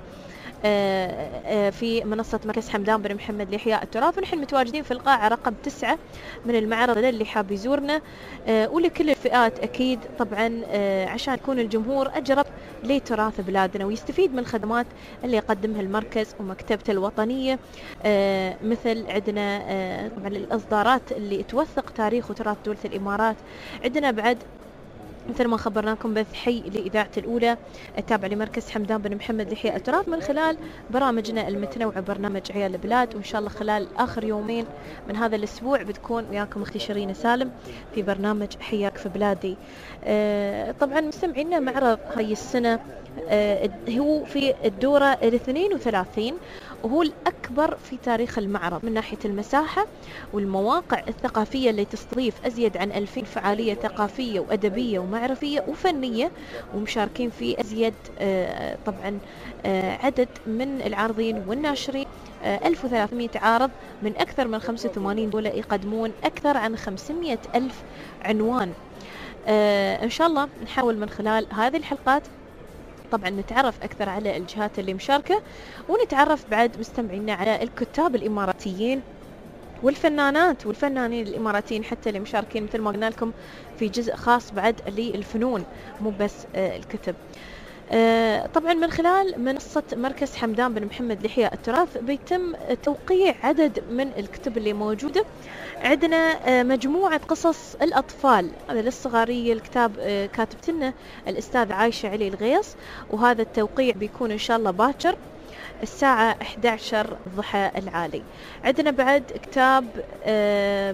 في منصة مركز حمدان بن محمد لإحياء التراث، ونحن متواجدين في القاعة رقم تسعة من المعرض اللي حاب يزورنا ولكل الفئات أكيد طبعا عشان يكون الجمهور أجرب لتراث بلادنا ويستفيد من الخدمات اللي يقدمها المركز ومكتبته الوطنية. مثل عندنا طبعا الإصدارات اللي توثق تاريخ وتراث دولة الإمارات. عندنا بعد مثل ما خبرناكم بث حي لإذاعة الأولى التابع لمركز حمدان بن محمد لإحياء التراث من خلال برامجنا المتنوعة برنامج عيال البلاد، وإن شاء الله خلال آخر يومين من هذا الأسبوع بتكون وياكم أختي شيرين سالم في برنامج حياك في بلادي. آه طبعا مستمعينا معرض هاي السنة آه هو في الدورة الاثنين وثلاثين وهو الأكبر في تاريخ المعرض من ناحية المساحة والمواقع الثقافية اللي تستضيف أزيد عن ألفين فعالية ثقافية وأدبية ومعرفية وفنية، ومشاركين في أزيد آه طبعا آه عدد من العارضين والناشرين. آه ألف وثلاثمئة عارض من أكثر من خمسة وثمانين دولة يقدمون أكثر عن خمسمئة ألف عنوان. آه إن شاء الله نحاول من خلال هذه الحلقات طبعا نتعرف أكثر على الجهات اللي مشاركة، ونتعرف بعد مستمعينا على الكتاب الإماراتيين والفنانات والفنانين الإماراتيين حتى اللي مشاركين مثل ما قلنا لكم في جزء خاص بعد للفنون مو بس آه الكتب. آه طبعا من خلال منصة مركز حمدان بن محمد لإحياء التراث بيتم توقيع عدد من الكتب اللي موجودة. عندنا آه مجموعة قصص الأطفال هذا للصغارية. الكتاب آه كاتبت لنا الأستاذة عايشة علي الغيص، وهذا التوقيع بيكون إن شاء الله باكر الساعة إحدى عشر الضحى العالي. عندنا بعد كتاب آه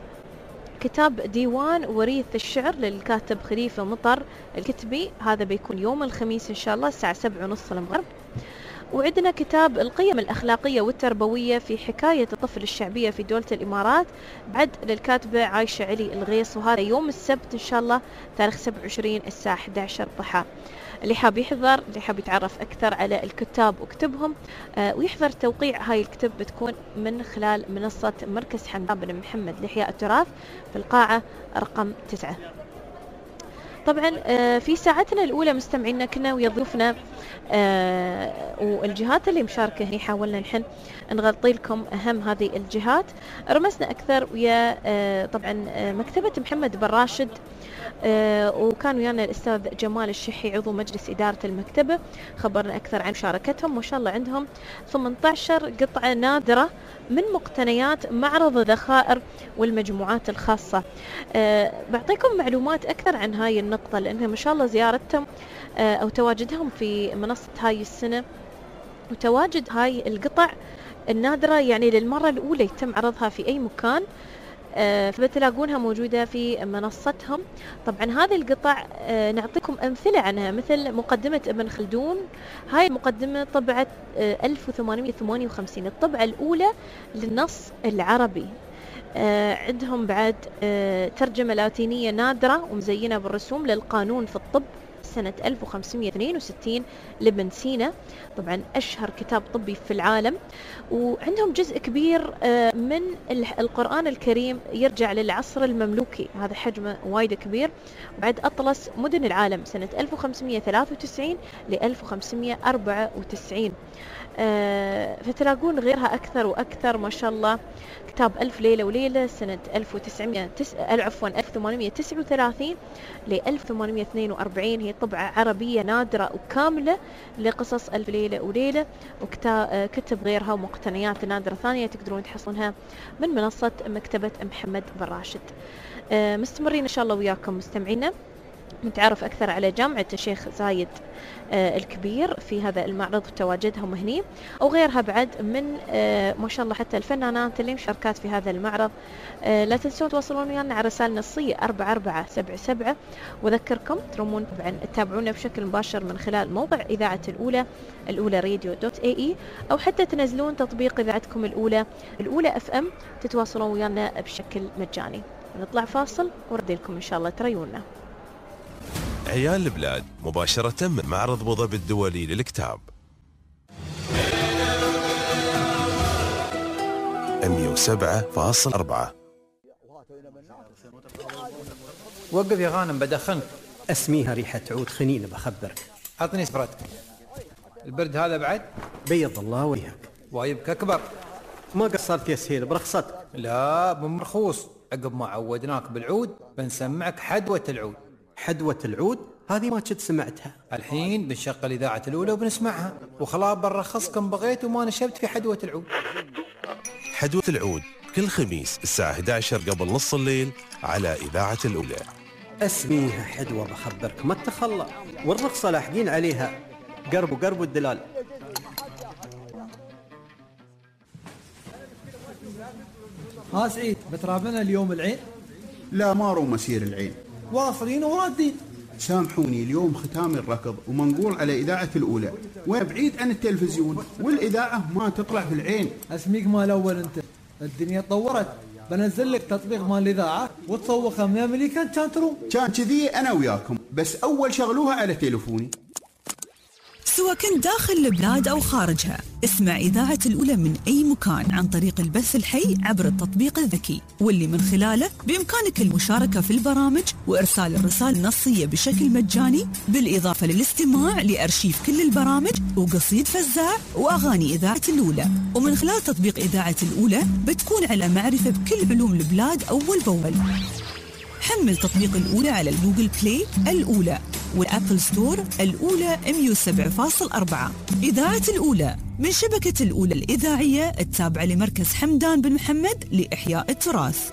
كتاب ديوان وريث الشعر للكاتب خليفة مطر الكتبي، هذا بيكون يوم الخميس إن شاء الله الساعة سبعة ونص المغرب. وعندنا كتاب القيم الأخلاقية والتربوية في حكاية الطفل الشعبية في دولة الإمارات بعد للكاتبة عايشة علي الغيص، وهذا يوم السبت إن شاء الله تاريخ سبعة وعشرين الساعة إحدى عشر ضحى. اللي حاب يحضر اللي حاب يتعرف أكثر على الكتاب وكتبهم آه ويحضر توقيع هاي الكتب بتكون من خلال منصة مركز حمدان بن محمد لإحياء التراث في القاعة رقم تسعة. طبعا آه في ساعتنا الأولى مستمعينا كنا ويا ضيوفنا آه والجهات اللي مشاركة هنا حاولنا نحن نغطي لكم أهم هذه الجهات. رمزنا أكثر ويا آه طبعا آه مكتبة محمد بن راشد، آه وكان ويانا الأستاذ جمال الشحي عضو مجلس إدارة المكتبة، خبرنا أكثر عن مشاركتهم. ما شاء الله عندهم ثمانية عشر قطعة نادرة من مقتنيات معرض الذخائر والمجموعات الخاصة. أه بعطيكم معلومات أكثر عن هاي النقطة لأنها ما شاء الله زيارتهم أه أو تواجدهم في منصة هاي السنة وتواجد هاي القطع النادرة يعني للمرة الأولى يتم عرضها في أي مكان. فبتلاقونها موجودة في منصتهم. طبعا هذه القطع نعطيكم أمثلة عنها، مثل مقدمة ابن خلدون. هاي المقدمة طبعت ألف وثمانمئة وثمانية وخمسين، الطبعة الأولى للنص العربي. عندهم بعد ترجمة لاتينية نادرة ومزينة بالرسوم للقانون في الطب سنة ألف وخمسمئة واثنين وستين لابن سينا، طبعا أشهر كتاب طبي في العالم. وعندهم جزء كبير من القرآن الكريم يرجع للعصر المملوكي، هذا حجمه وايد كبير. وبعد أطلس مدن العالم سنة ألف وخمسمئة وثلاثة وتسعين ل ألف وخمسمئة وأربعة وتسعين. فتلاقون غيرها أكثر وأكثر ما شاء الله. كتاب ألف ليلة وليلة سنة ألف وتسعمئة عفوا ألف وثمانمئة وتسعة وثلاثين ل ألف وثمانمئة واثنين وأربعين، هي طبعة عربية نادرة وكاملة لقصص ألف ليلة وليلة. وكتب غيرها ومقتنيات نادرة ثانية تقدرون تحصلونها من منصة مكتبة محمد بن راشد. مستمرين إن شاء الله وياكم مستمعينا نتعرف أكثر على جامعة الشيخ زايد آه الكبير في هذا المعرض وتواجدهم هني، أو غيرها بعد من آه ما شاء الله حتى الفنانات اللي مشاركات في هذا المعرض. آه لا تنسون تواصلون ويانا على رسائل نصية أربعة أربعة سبعة سبعة. وذكركم ترمون طبعا تتابعونا بشكل مباشر من خلال موقع إذاعة الأولى الأولى راديو دوت اي اي، أو حتى تنزلون تطبيق إذاعتكم الأولى الأولى اف ام تتواصلون ويانا بشكل مجاني. نطلع فاصل ورد لكم إن شاء الله تريونا. عيال البلاد مباشرة من معرض أبو ظبي الدولي للكتاب. مئة وسبعة فاصلة أربعة. وقف يا غانم بدخنك. اسميها ريحة عود خنين بخبرك. عطني سفرتك. البرد هذا بعد؟ بيض الله وجهك. وايبك أكبر. ما قصرت يا سهيل برخصتك. لا بمرخوص، عقب ما عودناك بالعود بنسمعك حدوة العود. حدوة العود؟ هذه ما كنت سمعتها. الحين بنشغل إذاعة الأولى وبنسمعها، وخلاص بنرخصكم بغيت وما نشبت في حدوة العود. حدوة العود كل خميس الساعة إحدى عشر قبل نص الليل على إذاعة الأولى. اسميها حدوة بخبرك ما تخلى، والرخصة لاحقين عليها. قرب وقرب الدلال. ها سعيد بترابنا اليوم العين؟ لا ما رو مسير العين، واصلين ورادين. سامحوني اليوم ختام الركض ومنقول على إذاعة الأولى وبعيد عن التلفزيون، والإذاعة ما تطلع في العين. اسميك مال أول أنت، الدنيا تطورت، بنزل لك تطبيق مال الإذاعة وتصوخها من أمريكا كان تروم. كان كذي أنا وياكم، بس أول شغلوها على تليفوني. سواء كنت داخل البلاد أو خارجها، اسمع إذاعة الأولى من أي مكان عن طريق البث الحي عبر التطبيق الذكي، واللي من خلاله بإمكانك المشاركة في البرامج وإرسال الرسائل النصية بشكل مجاني، بالإضافة للاستماع لأرشيف كل البرامج وقصيد فزاع وأغاني إذاعة الأولى. ومن خلال تطبيق إذاعة الأولى بتكون على معرفة بكل علوم البلاد أول بأول. حمل تطبيق الأولى على الجوجل بلاي الأولى والأبل ستور الأولى مئة وسبعة فاصلة أربعة. إذاعة الأولى من شبكة الأولى الإذاعية التابعة لمركز حمدان بن محمد لإحياء التراث.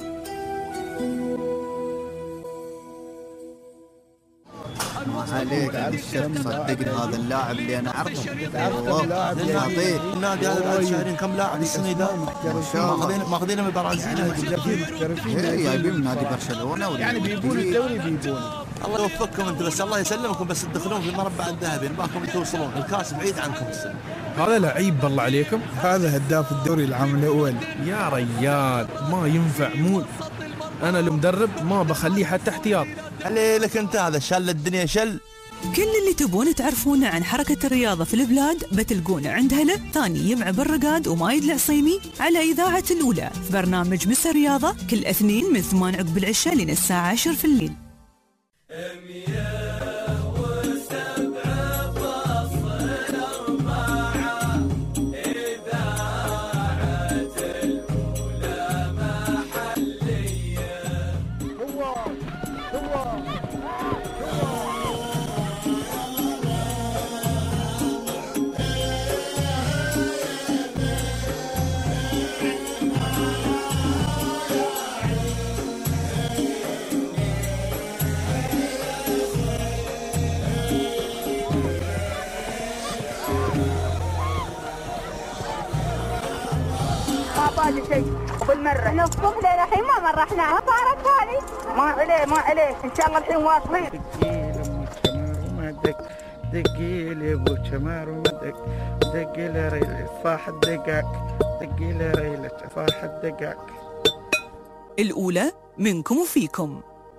عليك الشرف صدقني هذا اللاعب اللي انا اعرفه والله النادي هذا بعد شهرين كم لاعب السنه ذا ماخذين ماخذينه من البرازيل جايبين من نادي برشلونه يعني بيبون الدوري بيبون. الله يوفقكم انتم بس الله يسلمكم بس تدخلون في المربع الذهبي نباكم توصلون الكاس بعيد عنكم السنه. هذا لعيب بالله عليكم، هذا هداف الدوري العام الاول يا ريال ما ينفع مول. انا المدرب ما بخليه حتى احتياط. خلي لك انت هذا شل الدنيا شل. كل اللي تبون تعرفونه عن حركة الرياضة في البلاد بتلقونه عند هلا ثاني يمع بالرقاد ومايد العصيمي على إذاعة الأولى في برنامج مس الرياضة كل اثنين من ثمان عقب العشاء لين الساعة عشر في الليل. باقي شيء بالمره نصف لنا الحين ما مرحناها صارت هذه ما عليه ما عليه ان شاء الله الحين واصلين. دقي لي ابو شمار ومدق دقي لي ريلة صاح الدقاق دقي لي ريلة صاح الدقاق. الأولى منكم وفيكم.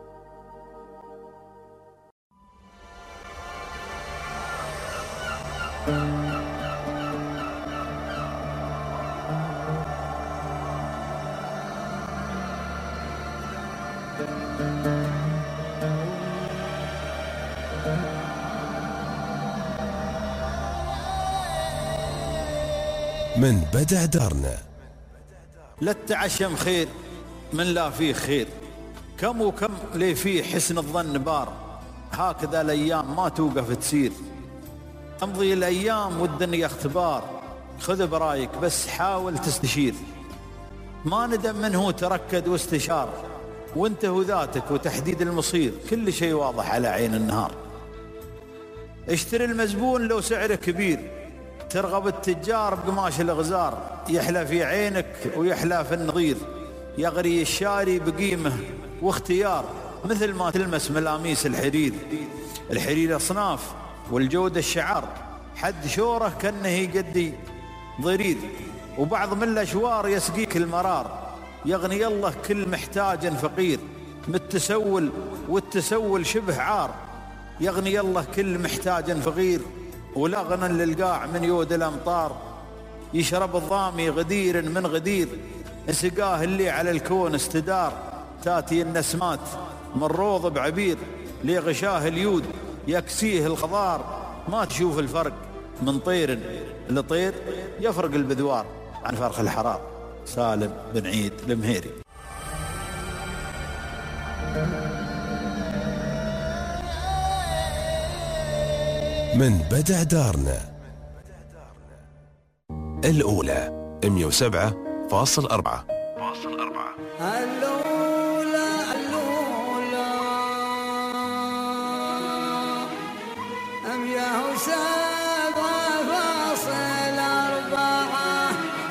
من بدع دارنا. لا التعشم خير من لا فيه خير، كم وكم لي فيه حسن الظن بار، هكذا الأيام ما توقف تسير، تمضي الأيام والدنيا اختبار، خذ برايك بس حاول تستشير، ما ندم منه تركد واستشار، وانتهوا ذاتك وتحديد المصير، كل شيء واضح على عين النهار. اشتري المزبون لو سعره كبير، ترغب التجار بقماش الغزار، يحلى في عينك ويحلى في النظير، يغري الشاري بقيمه واختيار، مثل ما تلمس ملاميس الحرير. الحرير أصناف والجودة الشعار، حد شوره كأنه يقدي ضرير، وبعض من الأشوار يسقيك المرار، يغني الله كل محتاج فقير، متسول والتسول شبه عار، يغني الله كل محتاج فقير، ولا غنى للقاع من يود الأمطار، يشرب الضامي غدير من غدير، سقاه اللي على الكون استدار، تاتي النسمات من روض بعبير، لي غشاه اليود يكسيه الخضار، ما تشوف الفرق من طير لطير، يفرق البذوار عن فرخ الحرار. سالم بن عيد المهيري. من بدع دارنا. الأولى مئة وسبعة فاصل أربعة. الأولى الأولى مئة وسبعة فاصل أربعة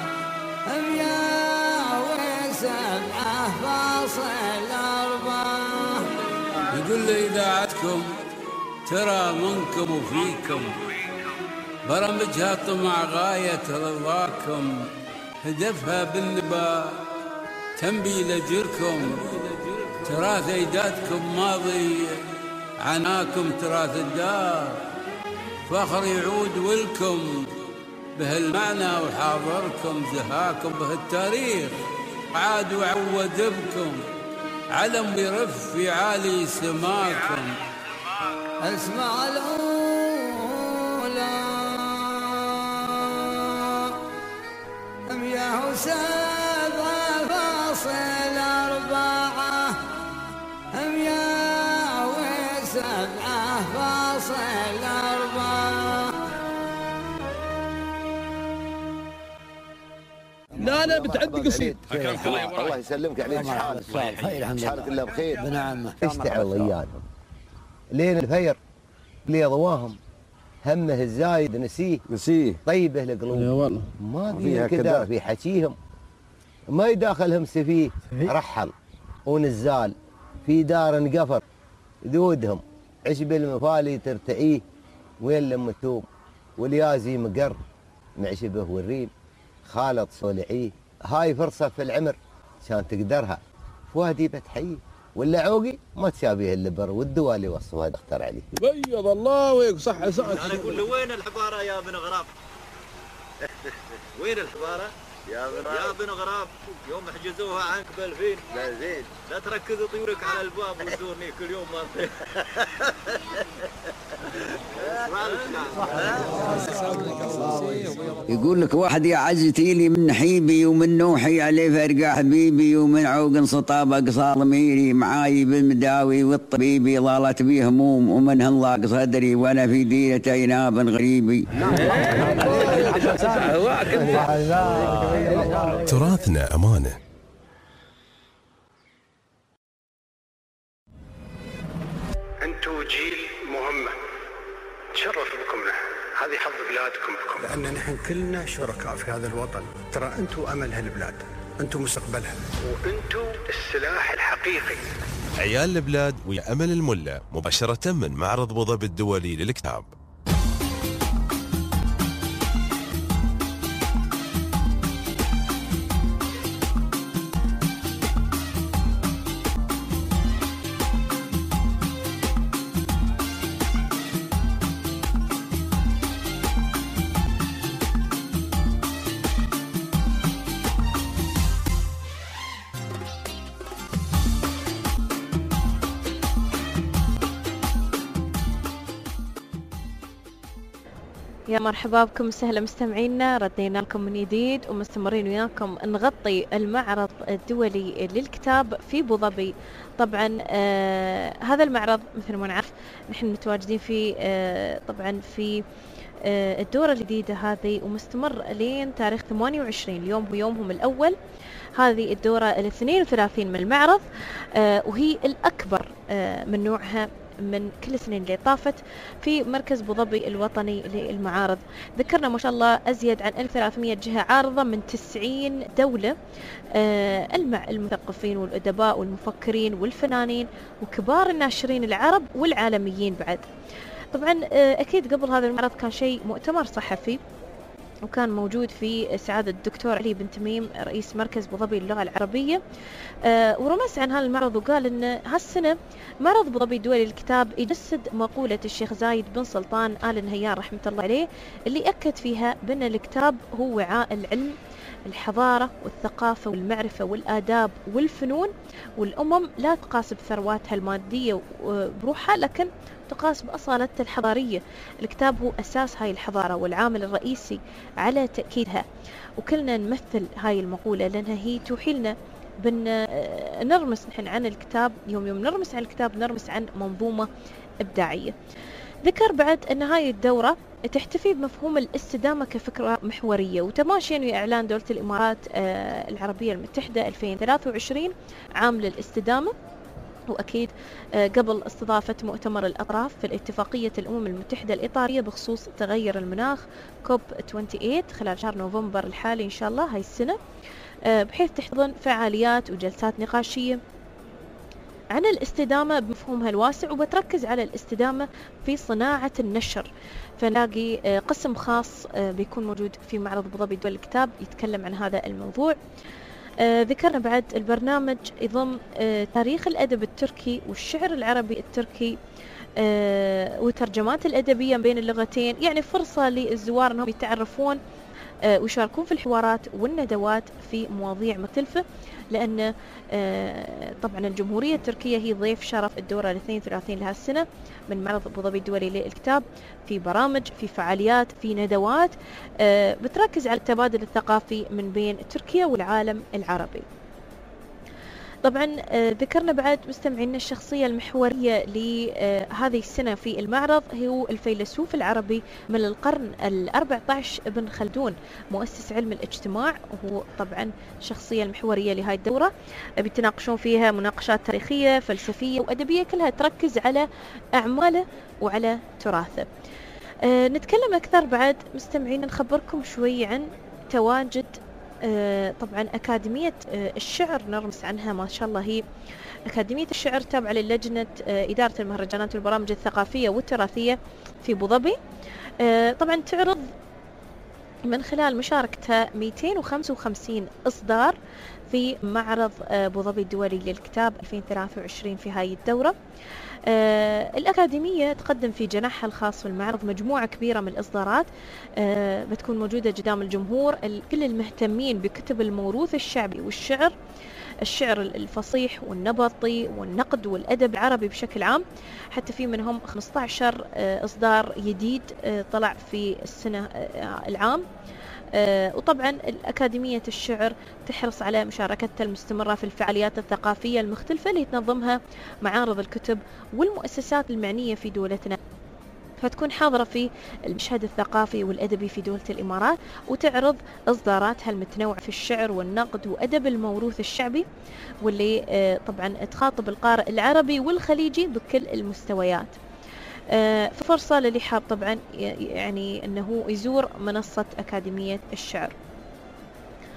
مئة وسبعة فاصل أربعة. يقول لي إذاعتكم ترى منكم وفيكم، برامجها طمع غاية رضاكم، هدفها بالنبا تنبي لجركم، تراث أجدادكم ماضي عناكم تراث الدار، فخر يعود ولكم بهالمعنى وحاضركم، زهاكم بهالتاريخ عاد وعود بكم، علم يرف في عالي سماكم. اسمع الأولى مئة وسبعة فاصل أربعة مئة وسبعة فاصل أربعة. لا لا بتعدي قصيد. اكرمك الله يا ابو الله يسلمك. عليك حالك حالك الله بخير بنعمه. اشتعل ويانا لين الفير لي ضواهم همه الزايد نسيه نسيه طيبه القلوب. يا والله ما فيها كدار في حكيهم، ما يداخلهم سفيه رحل ونزال في دار انقفر ذودهم، عشب المفالي ترتعيه وين لما توم، واليازي مقر معشبه والريم خالط صولعيه. هاي فرصه في العمر كان تقدرها، فؤادي بتحييه ولا عوقي ما تشابيه اللبر والدواء اللي وصفها دختر عليه. بيض الله ويك صح صح. انا اقول له وين الحباره يا بن غراب؟ وين الحباره؟ يا بن يا بن غراب يوم حجزوها عنك بألفين. لا زين لا تركز طيورك على الباب وتزورني كل يوم ما يقول لك واحد يا عزتي لي من حيبي ومن نوحي عليه فرقة حبيبي، ومن عوق انصطاب اقصى ضميري، معاي بالمداوي والطبيبي ضالت بي هموم، ومن هنضاق صدري وانا في ديرة ايناب غريبي. تراثنا أمانة. أنتوا جيل مهمة تشرف بكم نحن، هذه حظ بلادكم بكم، لأن نحن كلنا شركاء في هذا الوطن، ترى أنتوا أمل هالبلاد، أنتم مستقبلها وأنتم السلاح الحقيقي. عيال البلاد ويا أمل الملا مباشرة من معرض أبو ظبي الدولي للكتاب. يا مرحبا بكم سهلا مستمعينا، ردينا لكم من جديد ومستمرين وياكم نغطي المعرض الدولي للكتاب في أبو ظبي. طبعا آه هذا المعرض مثل ما نعرف نحن متواجدين فيه آه طبعا في آه الدورة الجديدة هذه ومستمر لين تاريخ ثمانية وعشرين، اليوم هو يومهم الأول. هذه الدورة الاثنين وثلاثين من المعرض آه وهي الأكبر آه من نوعها من كل السنين اللي طافت في مركز أبو ظبي الوطني للمعارض. ذكرنا ما شاء الله أزيد عن ألف وثلاثمئة جهة عارضة من تسعين دولة، آه المثقفين والأدباء والمفكرين والفنانين وكبار الناشرين العرب والعالميين بعد. طبعا آه أكيد قبل هذا المعرض كان شيء مؤتمر صحفي، وكان موجود في سعادة الدكتور علي بن تميم رئيس مركز أبو ظبي للغة العربية، أه ورمز عن هذا المعرض وقال أن هالسنة معرض أبو ظبي الدولي للكتاب يجسد مقولة الشيخ زايد بن سلطان آل نهيان رحمة الله عليه، اللي أكد فيها بأن الكتاب هو وعاء العلم، الحضارة والثقافة والمعرفة والآداب والفنون، والأمم لا تقاس بثرواتها المادية بروحها لكن تقاس بأصالتها الحضارية. الكتاب هو أساس هاي الحضارة والعامل الرئيسي على تأكيدها، وكلنا نمثل هاي المقولة لأنها هي توحي لنا بأن نرمس نحن عن الكتاب، يوم يوم نرمس عن الكتاب نرمس عن منظومة إبداعية. ذكر بعد أن هاي الدورة تحتفي بمفهوم الاستدامة كفكرة محورية، وتماشيا ويا إعلان دولة الإمارات العربية المتحدة ألفين وثلاثة وعشرين عام للاستدامة، وأكيد قبل استضافة مؤتمر الأطراف في الاتفاقية الأمم المتحدة الإطارية بخصوص تغير المناخ كوب ثمانية وعشرين خلال شهر نوفمبر الحالي إن شاء الله هاي السنة، بحيث تحتضن فعاليات وجلسات نقاشية عن الاستدامة بمفهومها الواسع، وبتركز على الاستدامة في صناعة النشر. فنلاقي قسم خاص بيكون موجود في معرض أبو ظبي الدولي للكتاب يتكلم عن هذا الموضوع. آه ذكرنا بعد البرنامج يضم آه تاريخ الأدب التركي والشعر العربي التركي آه وترجمات الأدبية بين اللغتين، يعني فرصة للزوار أنهم يتعرفون آه ويشاركون في الحوارات والندوات في مواضيع مختلفة، لأن آه طبعا الجمهورية التركية هي ضيف شرف الدورة الاثنين وثلاثين لهالسنة من معرض أبو ظبي الدولي للكتاب، في برامج، في فعاليات، في ندوات آه بتركز على التبادل الثقافي من بين تركيا والعالم العربي. طبعا آه ذكرنا بعد مستمعينا الشخصية المحورية لهذه السنة في المعرض هو الفيلسوف العربي من القرن الأربع عشر ابن خلدون، مؤسس علم الاجتماع، وهو طبعا الشخصية المحورية لهذه الدورة. بيتناقشون فيها مناقشات تاريخية فلسفية وأدبية كلها تركز على أعماله وعلى تراثه. آه نتكلم أكثر بعد مستمعين، نخبركم شوي عن تواجد آه طبعا أكاديمية آه الشعر، نرمس عنها ما شاء الله. هي أكاديمية الشعر تابعة للجنة آه إدارة المهرجانات والبرامج الثقافية والتراثية في أبو ظبي. آه طبعا تعرض من خلال مشاركتها مئتين وخمسة وخمسين إصدار في معرض آه أبو ظبي الدولي للكتاب ألفين وثلاثة وعشرين في هاي الدورة. آه الأكاديمية تقدم في جناحها الخاص في المعرض مجموعة كبيرة من الإصدارات آه بتكون موجودة قدام الجمهور، كل المهتمين بكتب الموروث الشعبي والشعر، الشعر الفصيح والنبطي والنقد والأدب العربي بشكل عام. حتى في منهم خمسة عشر آه إصدار جديد آه طلع في السنة آه العام. آه وطبعا الأكاديمية الشعر تحرص على مشاركتها المستمرة في الفعاليات الثقافية المختلفة اللي تنظمها معارض الكتب والمؤسسات المعنية في دولتنا، فتكون حاضرة في المشهد الثقافي والأدبي في دولة الإمارات، وتعرض إصداراتها المتنوعة في الشعر والنقد وأدب الموروث الشعبي، واللي آه طبعا تخاطب القارئ العربي والخليجي بكل المستويات. آه فرصة للي حاب طبعا يعني أنه يزور منصة أكاديمية الشعر.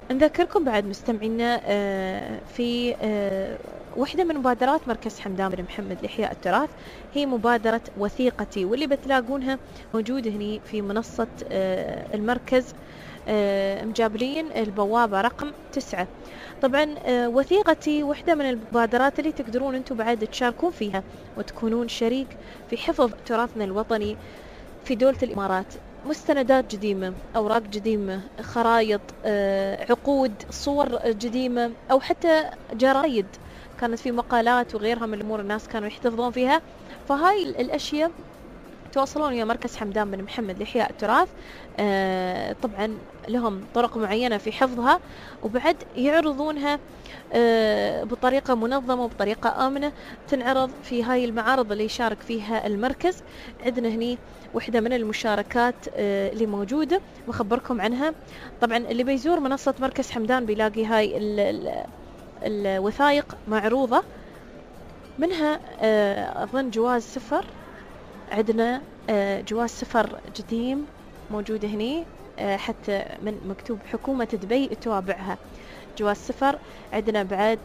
نذكركم بعد مستمعينا في واحدة من مبادرات مركز حمدان بن محمد لإحياء التراث، هي مبادرة وثيقتي، واللي بتلاقونها موجودة هني في منصة المركز، مجابلين البوابة رقم تسعة. طبعا وثيقتي واحدة من المبادرات اللي تقدرون انتم بعد تشاركون فيها وتكونون شريك في حفظ تراثنا الوطني في دولة الإمارات. مستندات قديمة، أوراق قديمة، خرائط، عقود، صور قديمة، أو حتى جرايد كانت في مقالات وغيرها من الأمور الناس كانوا يحتفظون فيها. فهاي الأشياء تواصلون ويا مركز حمدان بن محمد لإحياء التراث. آه طبعا لهم طرق معينة في حفظها، وبعد يعرضونها آه بطريقة منظمة وبطريقة آمنة، تنعرض في هاي المعارض اللي يشارك فيها المركز. عندنا هني واحدة من المشاركات آه اللي موجودة بخبركم عنها. طبعا اللي بيزور منصة مركز حمدان بيلاقي هاي ال ال الوثائق معروضة، منها آه أظن جواز سفر، عندنا جواز سفر قديم موجودة هني حتى من مكتوب حكومة دبي توابعها، جواز سفر. عندنا بعد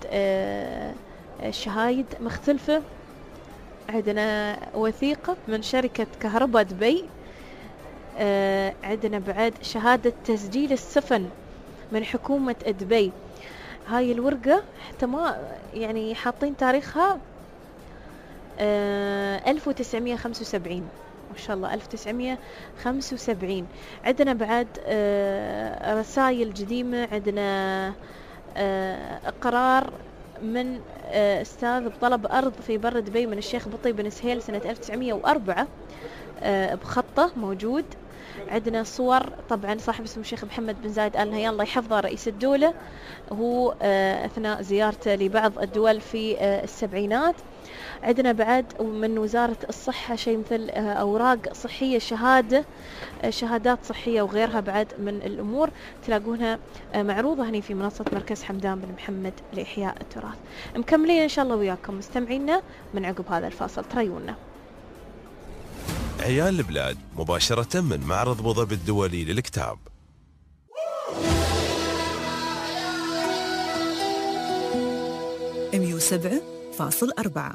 شهايد مختلفة، عندنا وثيقة من شركة كهرباء دبي، عندنا بعد شهادة تسجيل السفن من حكومة دبي. هاي الورقة حتى ما يعني حاطين تاريخها ألف وتسعمية وخمسة وسبعين، ما شاء الله ألف وتسعمية وخمسة وسبعين. عندنا بعد رسائل قديمة، عندنا قرار من استاذ بطلب أرض في بر دبي من الشيخ بطي بن سهيل سنة ألف وتسعمية وأربعة بخطه موجود. عندنا صور، طبعا صاحب اسمه الشيخ محمد بن زايد آل نهيان الله يحفظه رئيس الدولة، هو أثناء زيارته لبعض الدول في السبعينات. عندنا بعد من وزارة الصحة شيء مثل أوراق صحية، شهادة شهادات صحية وغيرها بعد من الأمور تلاقونها معروضة هني في منصة مركز حمدان بن محمد لإحياء التراث. مكملين إن شاء الله وياكم مستمعينا من عقب هذا الفاصل، تريونا. عيال البلاد مباشرة من معرض أبو ظبي الدولي للكتاب. مية وسبعة فاصل أربعة.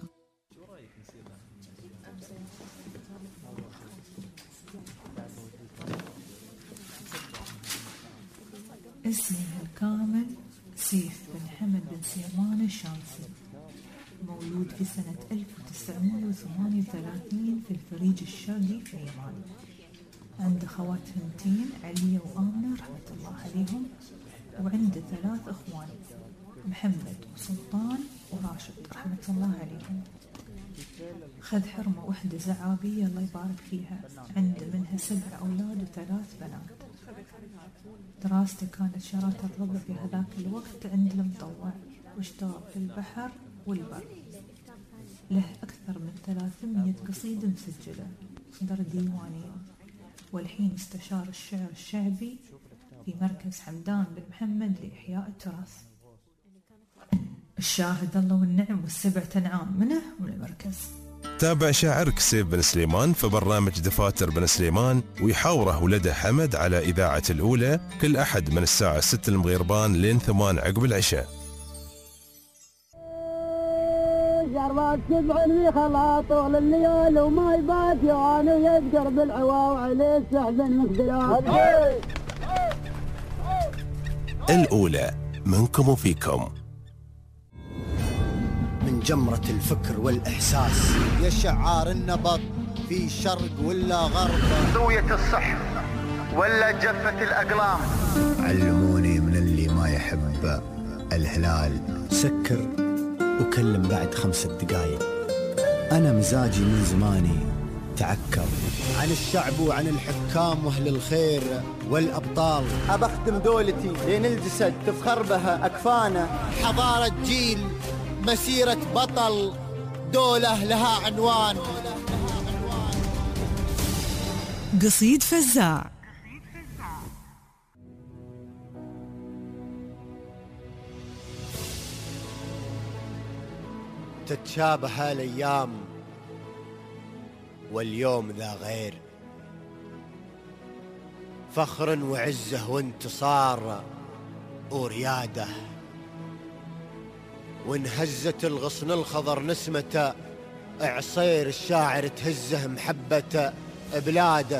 اسمي الكامل سيف بن حمد بن سليمان الشامسي، مولود في سنة ألف وتسعمية وثمانية وثلاثين في الفريج الشرقي في اليمن. عنده خوات ثنتين عليا وآمنة رحمة الله عليهم، وعنده ثلاث أخوان محمد وسلطان وراشد رحمة الله عليهم. خذ حرمة وحدة زعابية الله يبارك فيها، عنده منها سبع أولاد وثلاث بنات. دراسته كانت شراكة الربع في هذاك الوقت عند المطوع، واشتغل في البحر والبر. له أكثر من ثلاثمية قصيدة مسجلة، دار ديوانية، والحين استشار الشعر الشعبي في مركز حمدان بن محمد لإحياء التراث. الشاهد الله والنعم والسبع تنعام منه من المركز. تابع شاعرك سيف بن سليمان في برنامج دفاتر بن سليمان، ويحاوره ولده حمد على إذاعة الأولى كل أحد من الساعة ستة المغيربان لين ثمان عقب العشاء. شربات سبع في خلاط طول الليل وما يبات يوان ويذكر بالعوا وعليه سحب المقدرات. الأولى منكم وفيكم. من جمرة الفكر والإحساس يا شعار النبض في شرق ولا غرب، ضوية الصح ولا جفة الأقلام. علموني من اللي ما يحب الهلال سكر وكلم بعد خمسة دقايق. أنا مزاجي من زماني تعكر عن الشعب وعن الحكام وأهل الخير والأبطال. أبخدم دولتي لين الجسد تفخر بها أكفانا. حضارة جيل، مسيرة بطل، دولة لها عنوان. قصيد فزاع. تتشابه الأيام واليوم ذا غير، فخر وعزه وانتصار ورياده، وانهزت الغصن الخضر نسمته، عصير الشاعر تهزه محبة بلاده.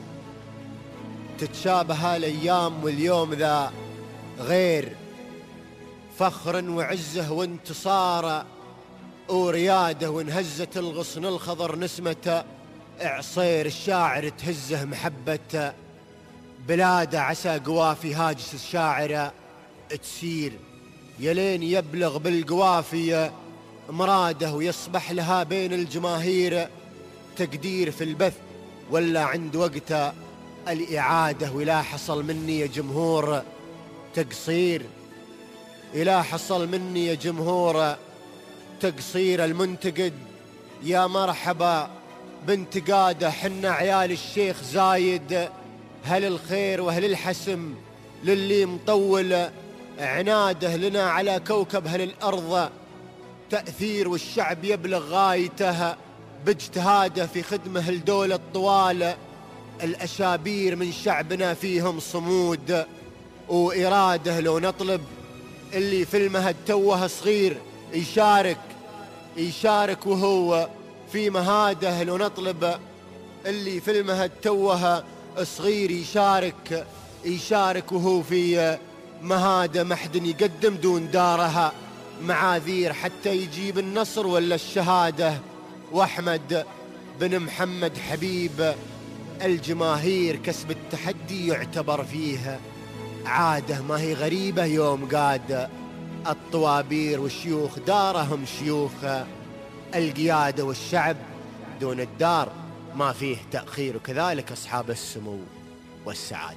تتشابه الأيام واليوم ذا غير، فخر وعزه وانتصاره ورياده، وانهزت الغصن الخضر نسمته، عصير الشاعر تهزه محبة بلاده. عسى قوافي هاجس الشاعر تسير، يلين يبلغ بالقوافية مراده، ويصبح لها بين الجماهير تقدير في البث، ولا عند وقته الإعادة. ولا حصل مني يا جمهور تقصير، إلا حصل مني يا جمهور تقصير. المنتقد يا مرحبا بانتقاده، حنا عيال الشيخ زايد، هل الخير وهل الحسم للي مطول عناده. لنا على كوكب هل الأرض تأثير، والشعب يبلغ غايته باجتهاده في خدمه لدولة طوال. الأشابير من شعبنا فيهم صمود وإرادة، لو نطلب اللي في المهد توه صغير يشارك يشارك وهو في مهاده. لو نطلب اللي في المهد توه صغير يشارك يشارك وهو في مهاده. محد يقدم دون دارها معاذير حتى يجيب النصر ولا الشهادة. وأحمد بن محمد حبيب الجماهير كسب التحدي يعتبر فيه عادة، ما هي غريبة يوم قاد الطوابير والشيوخ دارهم شيوخ القيادة. والشعب دون الدار ما فيه تأخير، وكذلك أصحاب السمو والسعادة.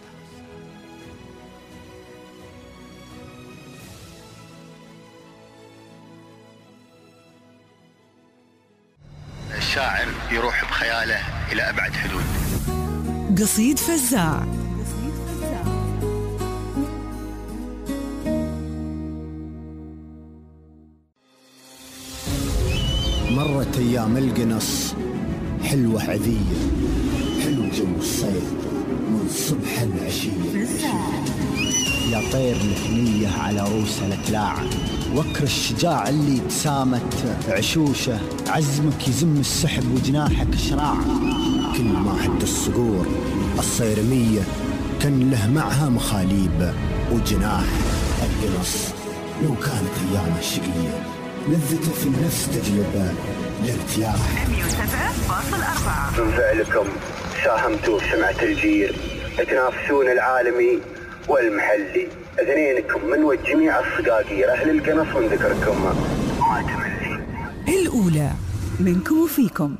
الشاعر يروح بخياله إلى أبعد حدود. قصيد فزاع. مرت أيام القنص حلوة عذية، حلو جو الصيف من صبح العشية. يا طير الحنية على روس الأكلاع، وكر الشجاع اللي تسامت عشوشه، عزمك يزم السحب وجناحك شراع. كل ما حد الصقور الصيرمية كان له معها مخاليب وجناح. القنص لو كانت أيام الشقية لذته في النفس تجلب الارتياح. مية وسبعة فاصلة أربعة. من فعلكم ساهمتوا في سمعة الجير، تنافسون العالمي والمحلي. اثنينكم من وجميع الصقاقير أهل القنص من ذكركم ما تملي. الأولى منكم وفيكم.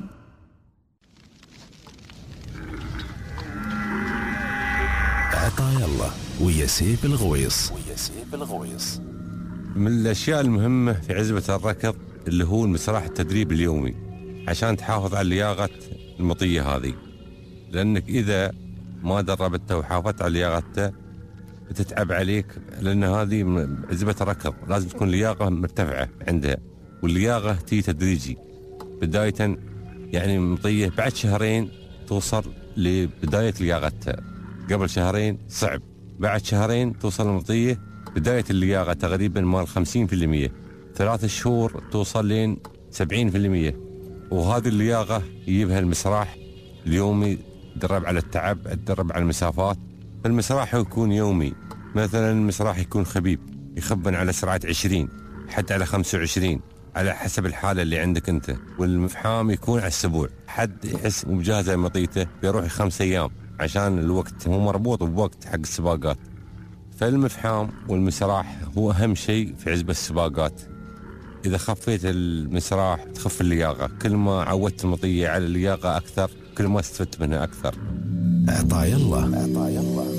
عطايا الله ويا سيف الغويص. ويا سيف الغويص. من الأشياء المهمة في عزبة الركض اللي هو المسرح التدريب اليومي، عشان تحافظ على لياقة المطية هذه، لأنك إذا ما دربته وحافظت على لياقته بتتعب عليك، لأن هذه عزبة الركض لازم تكون لياقة مرتفعة عندها، واللياقة تي تدريجي. بداية يعني مطية بعد شهرين توصل لبداية لياقتها، قبل شهرين صعب، بعد شهرين توصل المطية بداية اللياقة تقريبا مال خمسين في المية، ثلاث شهور توصل لين سبعين في المية. وهذه اللياقة يجيبها المسراح اليومي، تدرب على التعب، تدرب على المسافات. المسراح يكون يومي، مثلا المسراح يكون خبيب يخبن على سرعة عشرين حد على خمسة وعشرين على حسب الحالة اللي عندك أنت. والمفحام يكون على السبوع، حد يحس مجهزة مطيته بيروح خمس أيام عشان الوقت هو مربوط بوقت حق السباقات. فالمفحام والمسراح هو أهم شيء في عزبة السباقات. إذا خفيت المسراح تخف اللياقة، كل ما عودت المطية على اللياقة أكثر كل ما استفدت منها أكثر. عطايا الله. عطايا الله.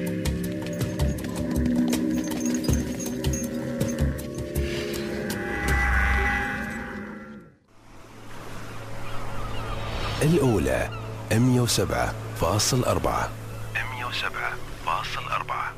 الأولى مية وسبعة فاصل أربعة. مية وسبعة فاصل أربعة.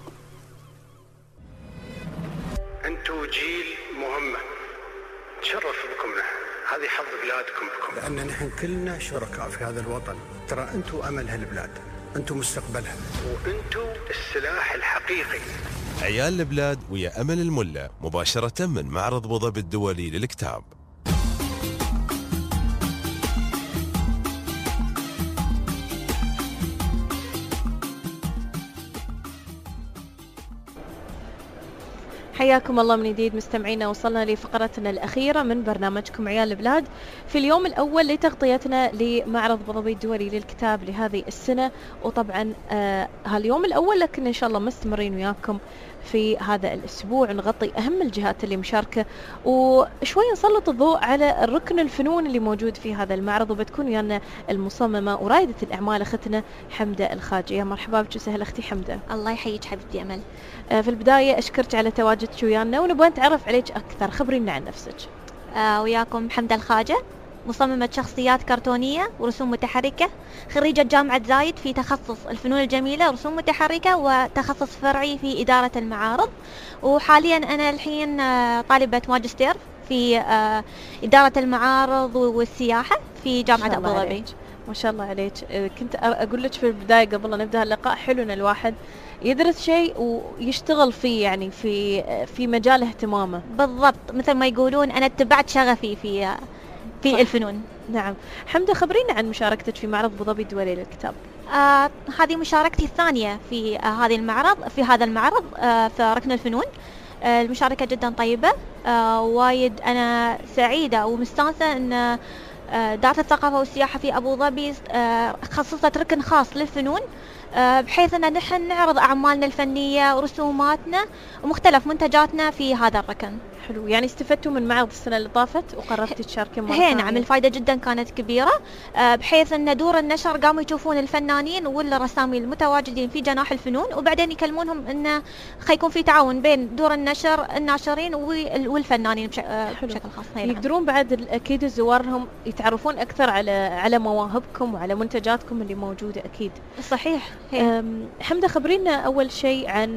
أنتوا جيل مهمة، تشرف بكم نحن، هذه حظ بلادكم بكم، لأن نحن كلنا شركاء في هذا الوطن. ترى أنتوا أمل هالبلاد، أنتم مستقبلها وأنتم السلاح الحقيقي. عيال البلاد ويا أمل الملا مباشرة من معرض أبو ظبي الدولي للكتاب. حياكم الله من جديد مستمعينا. وصلنا لفقرتنا الأخيرة من برنامجكم عيال البلاد في اليوم الأول لتغطيتنا لمعرض أبو ظبي الدولي للكتاب لهذه السنة. وطبعا آه هاليوم الأول لكن إن شاء الله مستمرين وياكم في هذا الأسبوع نغطي أهم الجهات اللي مشاركة وشوي نسلط الضوء على الركن الفنون اللي موجود في هذا المعرض. وبتكون ويانا المصممة ورائدة الأعمال أختنا حمدة الخاجي. يا مرحبا بك وسهلا أختي حمدة. الله يحييك حبيبتي أمل. آه في البداية أشكرك على تواجدك ويانا ونبغى نتعرف عليك أكثر. خبرينا عن نفسك. آه وياكم حمدة الخاجة، مصممة شخصيات كرتونية ورسوم متحركة، خريجة جامعة زايد في تخصص الفنون الجميلة ورسوم متحركة وتخصص فرعي في إدارة المعارض. وحاليا أنا الحين طالبة ماجستير في إدارة المعارض والسياحة في جامعة أبو ظبي. ما شاء الله عليك. كنت أقول لك في البداية قبل لا نبدأ اللقاء حلو إن الواحد يدرس شيء ويشتغل فيه يعني في في مجال اهتمامه. بالضبط مثل ما يقولون أنا اتبعت شغفي في في صح. الفنون. نعم. حمدة خبرينا عن مشاركتك في معرض أبو ظبي الدولي للكتاب. آه هذه مشاركتي الثانية في آه هذه المعرض في هذا المعرض آه في ركن الفنون. آه المشاركة جدا طيبة. آه وايد أنا سعيدة ومستانسة أن آه دارة الثقافة والسياحة في أبو ظبي آه خصصت ركن خاص للفنون آه بحيث أن نحن نعرض أعمالنا الفنية ورسوماتنا ومختلف منتجاتنا في هذا الركن. حلو. يعني استفدتوا من معرض السنة اللي طافت وقررتي تشاركين مرة ثانية؟ نعم الفائدة جدا كانت كبيرة آه بحيث أن دور النشر قاموا يشوفون الفنانين والرسامين المتواجدين في جناح الفنون وبعدين يكلمونهم أنه خيكون في تعاون بين دور النشر الناشرين والفنانين بش... آه بشكل خاص. يقدرون بعد أكيد زوارهم يتعرفون أكثر على على مواهبكم وعلى منتجاتكم اللي موجودة أكيد. صحيح. حمدة خبرينا أول شيء عن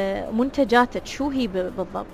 منتجاتك شو هي بالضبط؟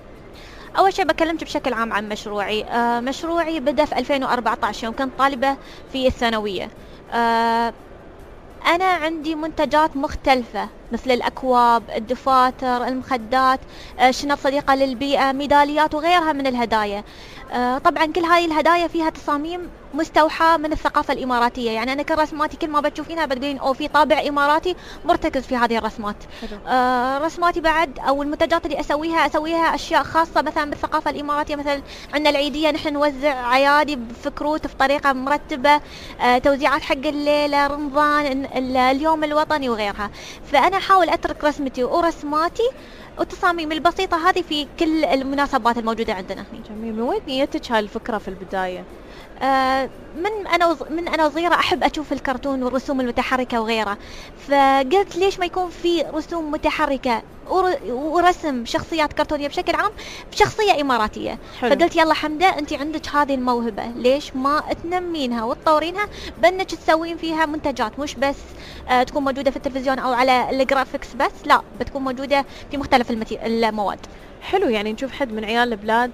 أول شيء بكلمك بشكل عام عن مشروعي. آه مشروعي بدأ في ألفين وأربعة عشر يوم كنت طالبة في الثانوية. آه أنا عندي منتجات مختلفة مثل الأكواب، الدفاتر، المخدات، آه شنط صديقة للبيئة، ميداليات وغيرها من الهدايا. آه طبعا كل هاي الهدايا فيها تصاميم مستوحاة من الثقافة الإماراتية. يعني أنا كل رسماتي كل ما بتشوفينها بتقولين أو في طابع إماراتي مرتكز في هذه الرسمات. آه رسماتي بعد أو المنتجات اللي أسويها أسويها أشياء خاصة مثلا بالثقافة الإماراتية. مثلا عندنا العيدية نحن نوزع عيادي بفكروت بطريقة مرتبة، آه توزيعات حق الليلة، رمضان، اليوم الوطني وغيرها. فأنا أحاول أترك رسمتي ورسماتي والتصاميم البسيطة هذه في كل المناسبات الموجودة عندنا هنا. جميل. من وين نيتك هاي الفكرة في البداية؟ آه من أنا وز... من أنا صغيرة أحب أشوف الكرتون والرسوم المتحركة وغيرها. فقلت ليش ما يكون في رسوم متحركة ور... ورسم شخصيات كرتونية بشكل عام بشخصية إماراتية. حلو. فقلت يلا حمدة أنت عندك هذه الموهبة ليش ما تنمينها وتطورينها بأنك تسوين فيها منتجات مش بس آه تكون موجودة في التلفزيون أو على الجرافيكس بس، لا بتكون موجودة في مختلف المتي... المواد. حلو. يعني نشوف حد من عيال البلاد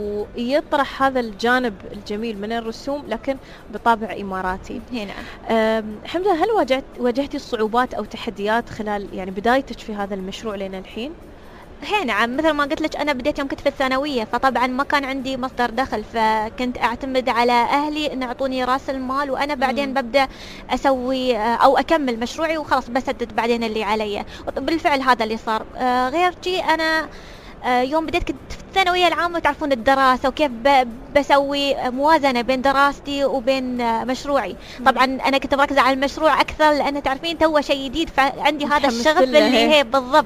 ويطرح هذا الجانب الجميل من الرسوم لكن بطابع إماراتي. هنا حمدة هل واجهت واجهتي الصعوبات أو تحديات خلال يعني بدايتك في هذا المشروع لين الحين؟ هي نعم مثل ما قلت لك أنا بديت يوم كنت في الثانوية فطبعا ما كان عندي مصدر دخل فكنت أعتمد على أهلي إن يعطوني رأس المال وأنا بعدين مم. ببدأ أسوي أو أكمل مشروعي وخلاص بسدد بعدين اللي علي. بالفعل هذا اللي صار. غير شيء أنا يوم بديت كنت في الثانوية العامة تعرفون الدراسة وكيف بسوي موازنة بين دراستي وبين مشروعي. طبعا أنا كنت مركزة على المشروع أكثر لأن تعرفين تو شيء جديد فعندي هذا الشغف اللي هي بالضبط.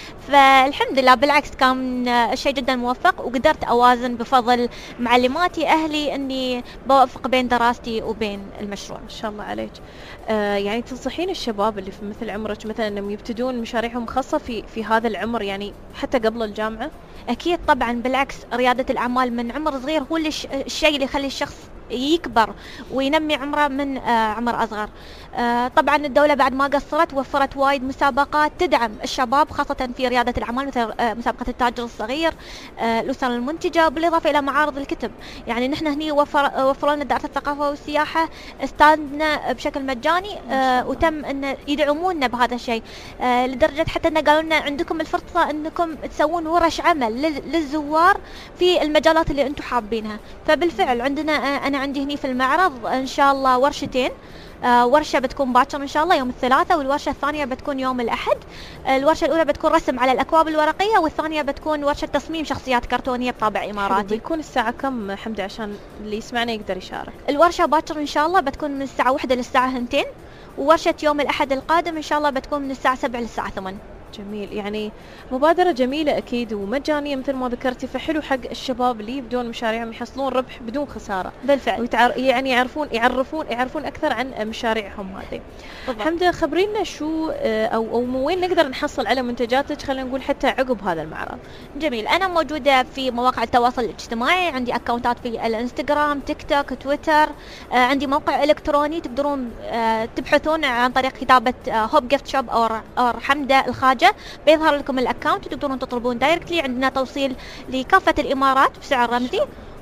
فالحمد لله بالعكس كان شيء جدا موفق وقدرت أوازن بفضل معلماتي أهلي أني بوفق بين دراستي وبين المشروع. ما شاء الله عليك. آه يعني تنصحين الشباب اللي في مثل عمرك مثلا أنهم يبتدون مشاريعهم خاصة في في هذا العمر يعني حتى قبل الجامعة؟ أكيد طبعا بالعكس ريادة الأعمال من عمر صغير هو الشيء اللي يخلي الشخص يكبر وينمي عمره من آه عمر أصغر. آه طبعا الدولة بعد ما قصرت وفرت وايد مسابقات تدعم الشباب خاصة في ريادة الأعمال، مثل آه مسابقة التاجر الصغير، آه الأسر المنتجة، بالإضافة إلى معارض الكتب. يعني نحن هني وفر وفروا لنا دائرة الثقافة والسياحة استاذنا بشكل مجاني، آه وتم أن يدعمونا بهذا الشيء، آه لدرجة حتى أن قالوا لنا عندكم الفرصة أنكم تسوون ورش عمل للزوار في المجالات اللي أنتم حابينها. فبالفعل عندنا آه أنا عندي هني في المعرض إن شاء الله ورشتين. آه ورشة بتكون باكر إن شاء الله يوم الثلاثاء، والورشة الثانية بتكون يوم الأحد. آه الورشة الأولى بتكون رسم على الأكواب الورقية، والثانية بتكون ورشة تصميم شخصيات كرتونية بطابع إماراتي. بيكون الساعة كم حمدي عشان اللي يسمعنا يقدر يشارك؟ الورشة باكر إن شاء الله بتكون من الساعة واحدة للساعة اثنتين، وورشة يوم الأحد القادم إن شاء الله بتكون من الساعة سبعة للساعة ثمانية. جميل، يعني مبادرة جميلة أكيد ومجانية مثل ما ذكرتي، فحلو حق الشباب اللي يبدون مشاريعهم يحصلون ربح بدون خسارة. بالفعل. ويتعر... يعني يعرفون يعرفون يعرفون أكثر عن مشاريعهم هذه. حمدة خبرينا شو أو أو من وين نقدر نحصل على منتجاتك، خلينا نقول حتى عقب هذا المعرض. جميل، أنا موجودة في مواقع التواصل الاجتماعي، عندي أكاونتات في الانستغرام، تيك توك، تويتر، آه عندي موقع إلكتروني تقدرون آه تبحثون عن طريق كتابة آه هوب جيفت شوب أو أو حمدة الخاجة، بيظهر لكم الاكونت وتقدرون تطلبون دايركتلي. عندنا توصيل لكافة الامارات بسعر رمزي،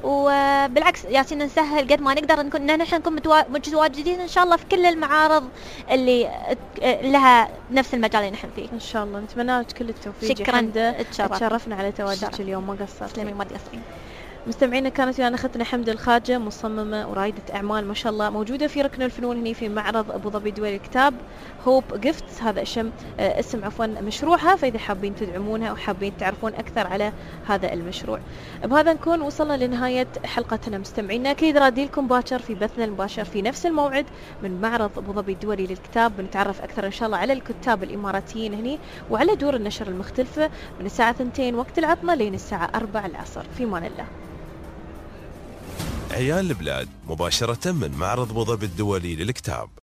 وبالعكس ياسين نسهل قد ما نقدر نكون نحن نكون متواجدين ان شاء الله في كل المعارض اللي لها نفس المجال اللي نحن فيه ان شاء الله. نتمنى لك كل التوفيق. شكرا، تشرفنا على تواجدك اليوم، ما قصرت. تسلمي، ما تقصرين. مستمعينا كانت ويانا اختنا حمدة الخاجة، مصممة ورائدة أعمال ما شاء الله، موجودة في ركن الفنون هني في معرض أبو ظبي الدولي للكتاب هوب جيفتس. هذا اسم آه اسم عفوا مشروعها، فإذا حابين تدعمونها وحابين تعرفون أكثر على هذا المشروع. بهذا نكون وصلنا لنهاية حلقتنا مستمعينا. أكيد رادي لكم باكر في بثنا المباشر في نفس الموعد من معرض أبو ظبي الدولي للكتاب، بنتعرف أكثر إن شاء الله على الكتاب الإماراتيين هني وعلى دور النشر المختلفة من الساعة اثنتين وقت العطلة لين الساعة أربعة العصر. في مان الله. عيال البلاد مباشرة من معرض أبو ظبي الدولي للكتاب.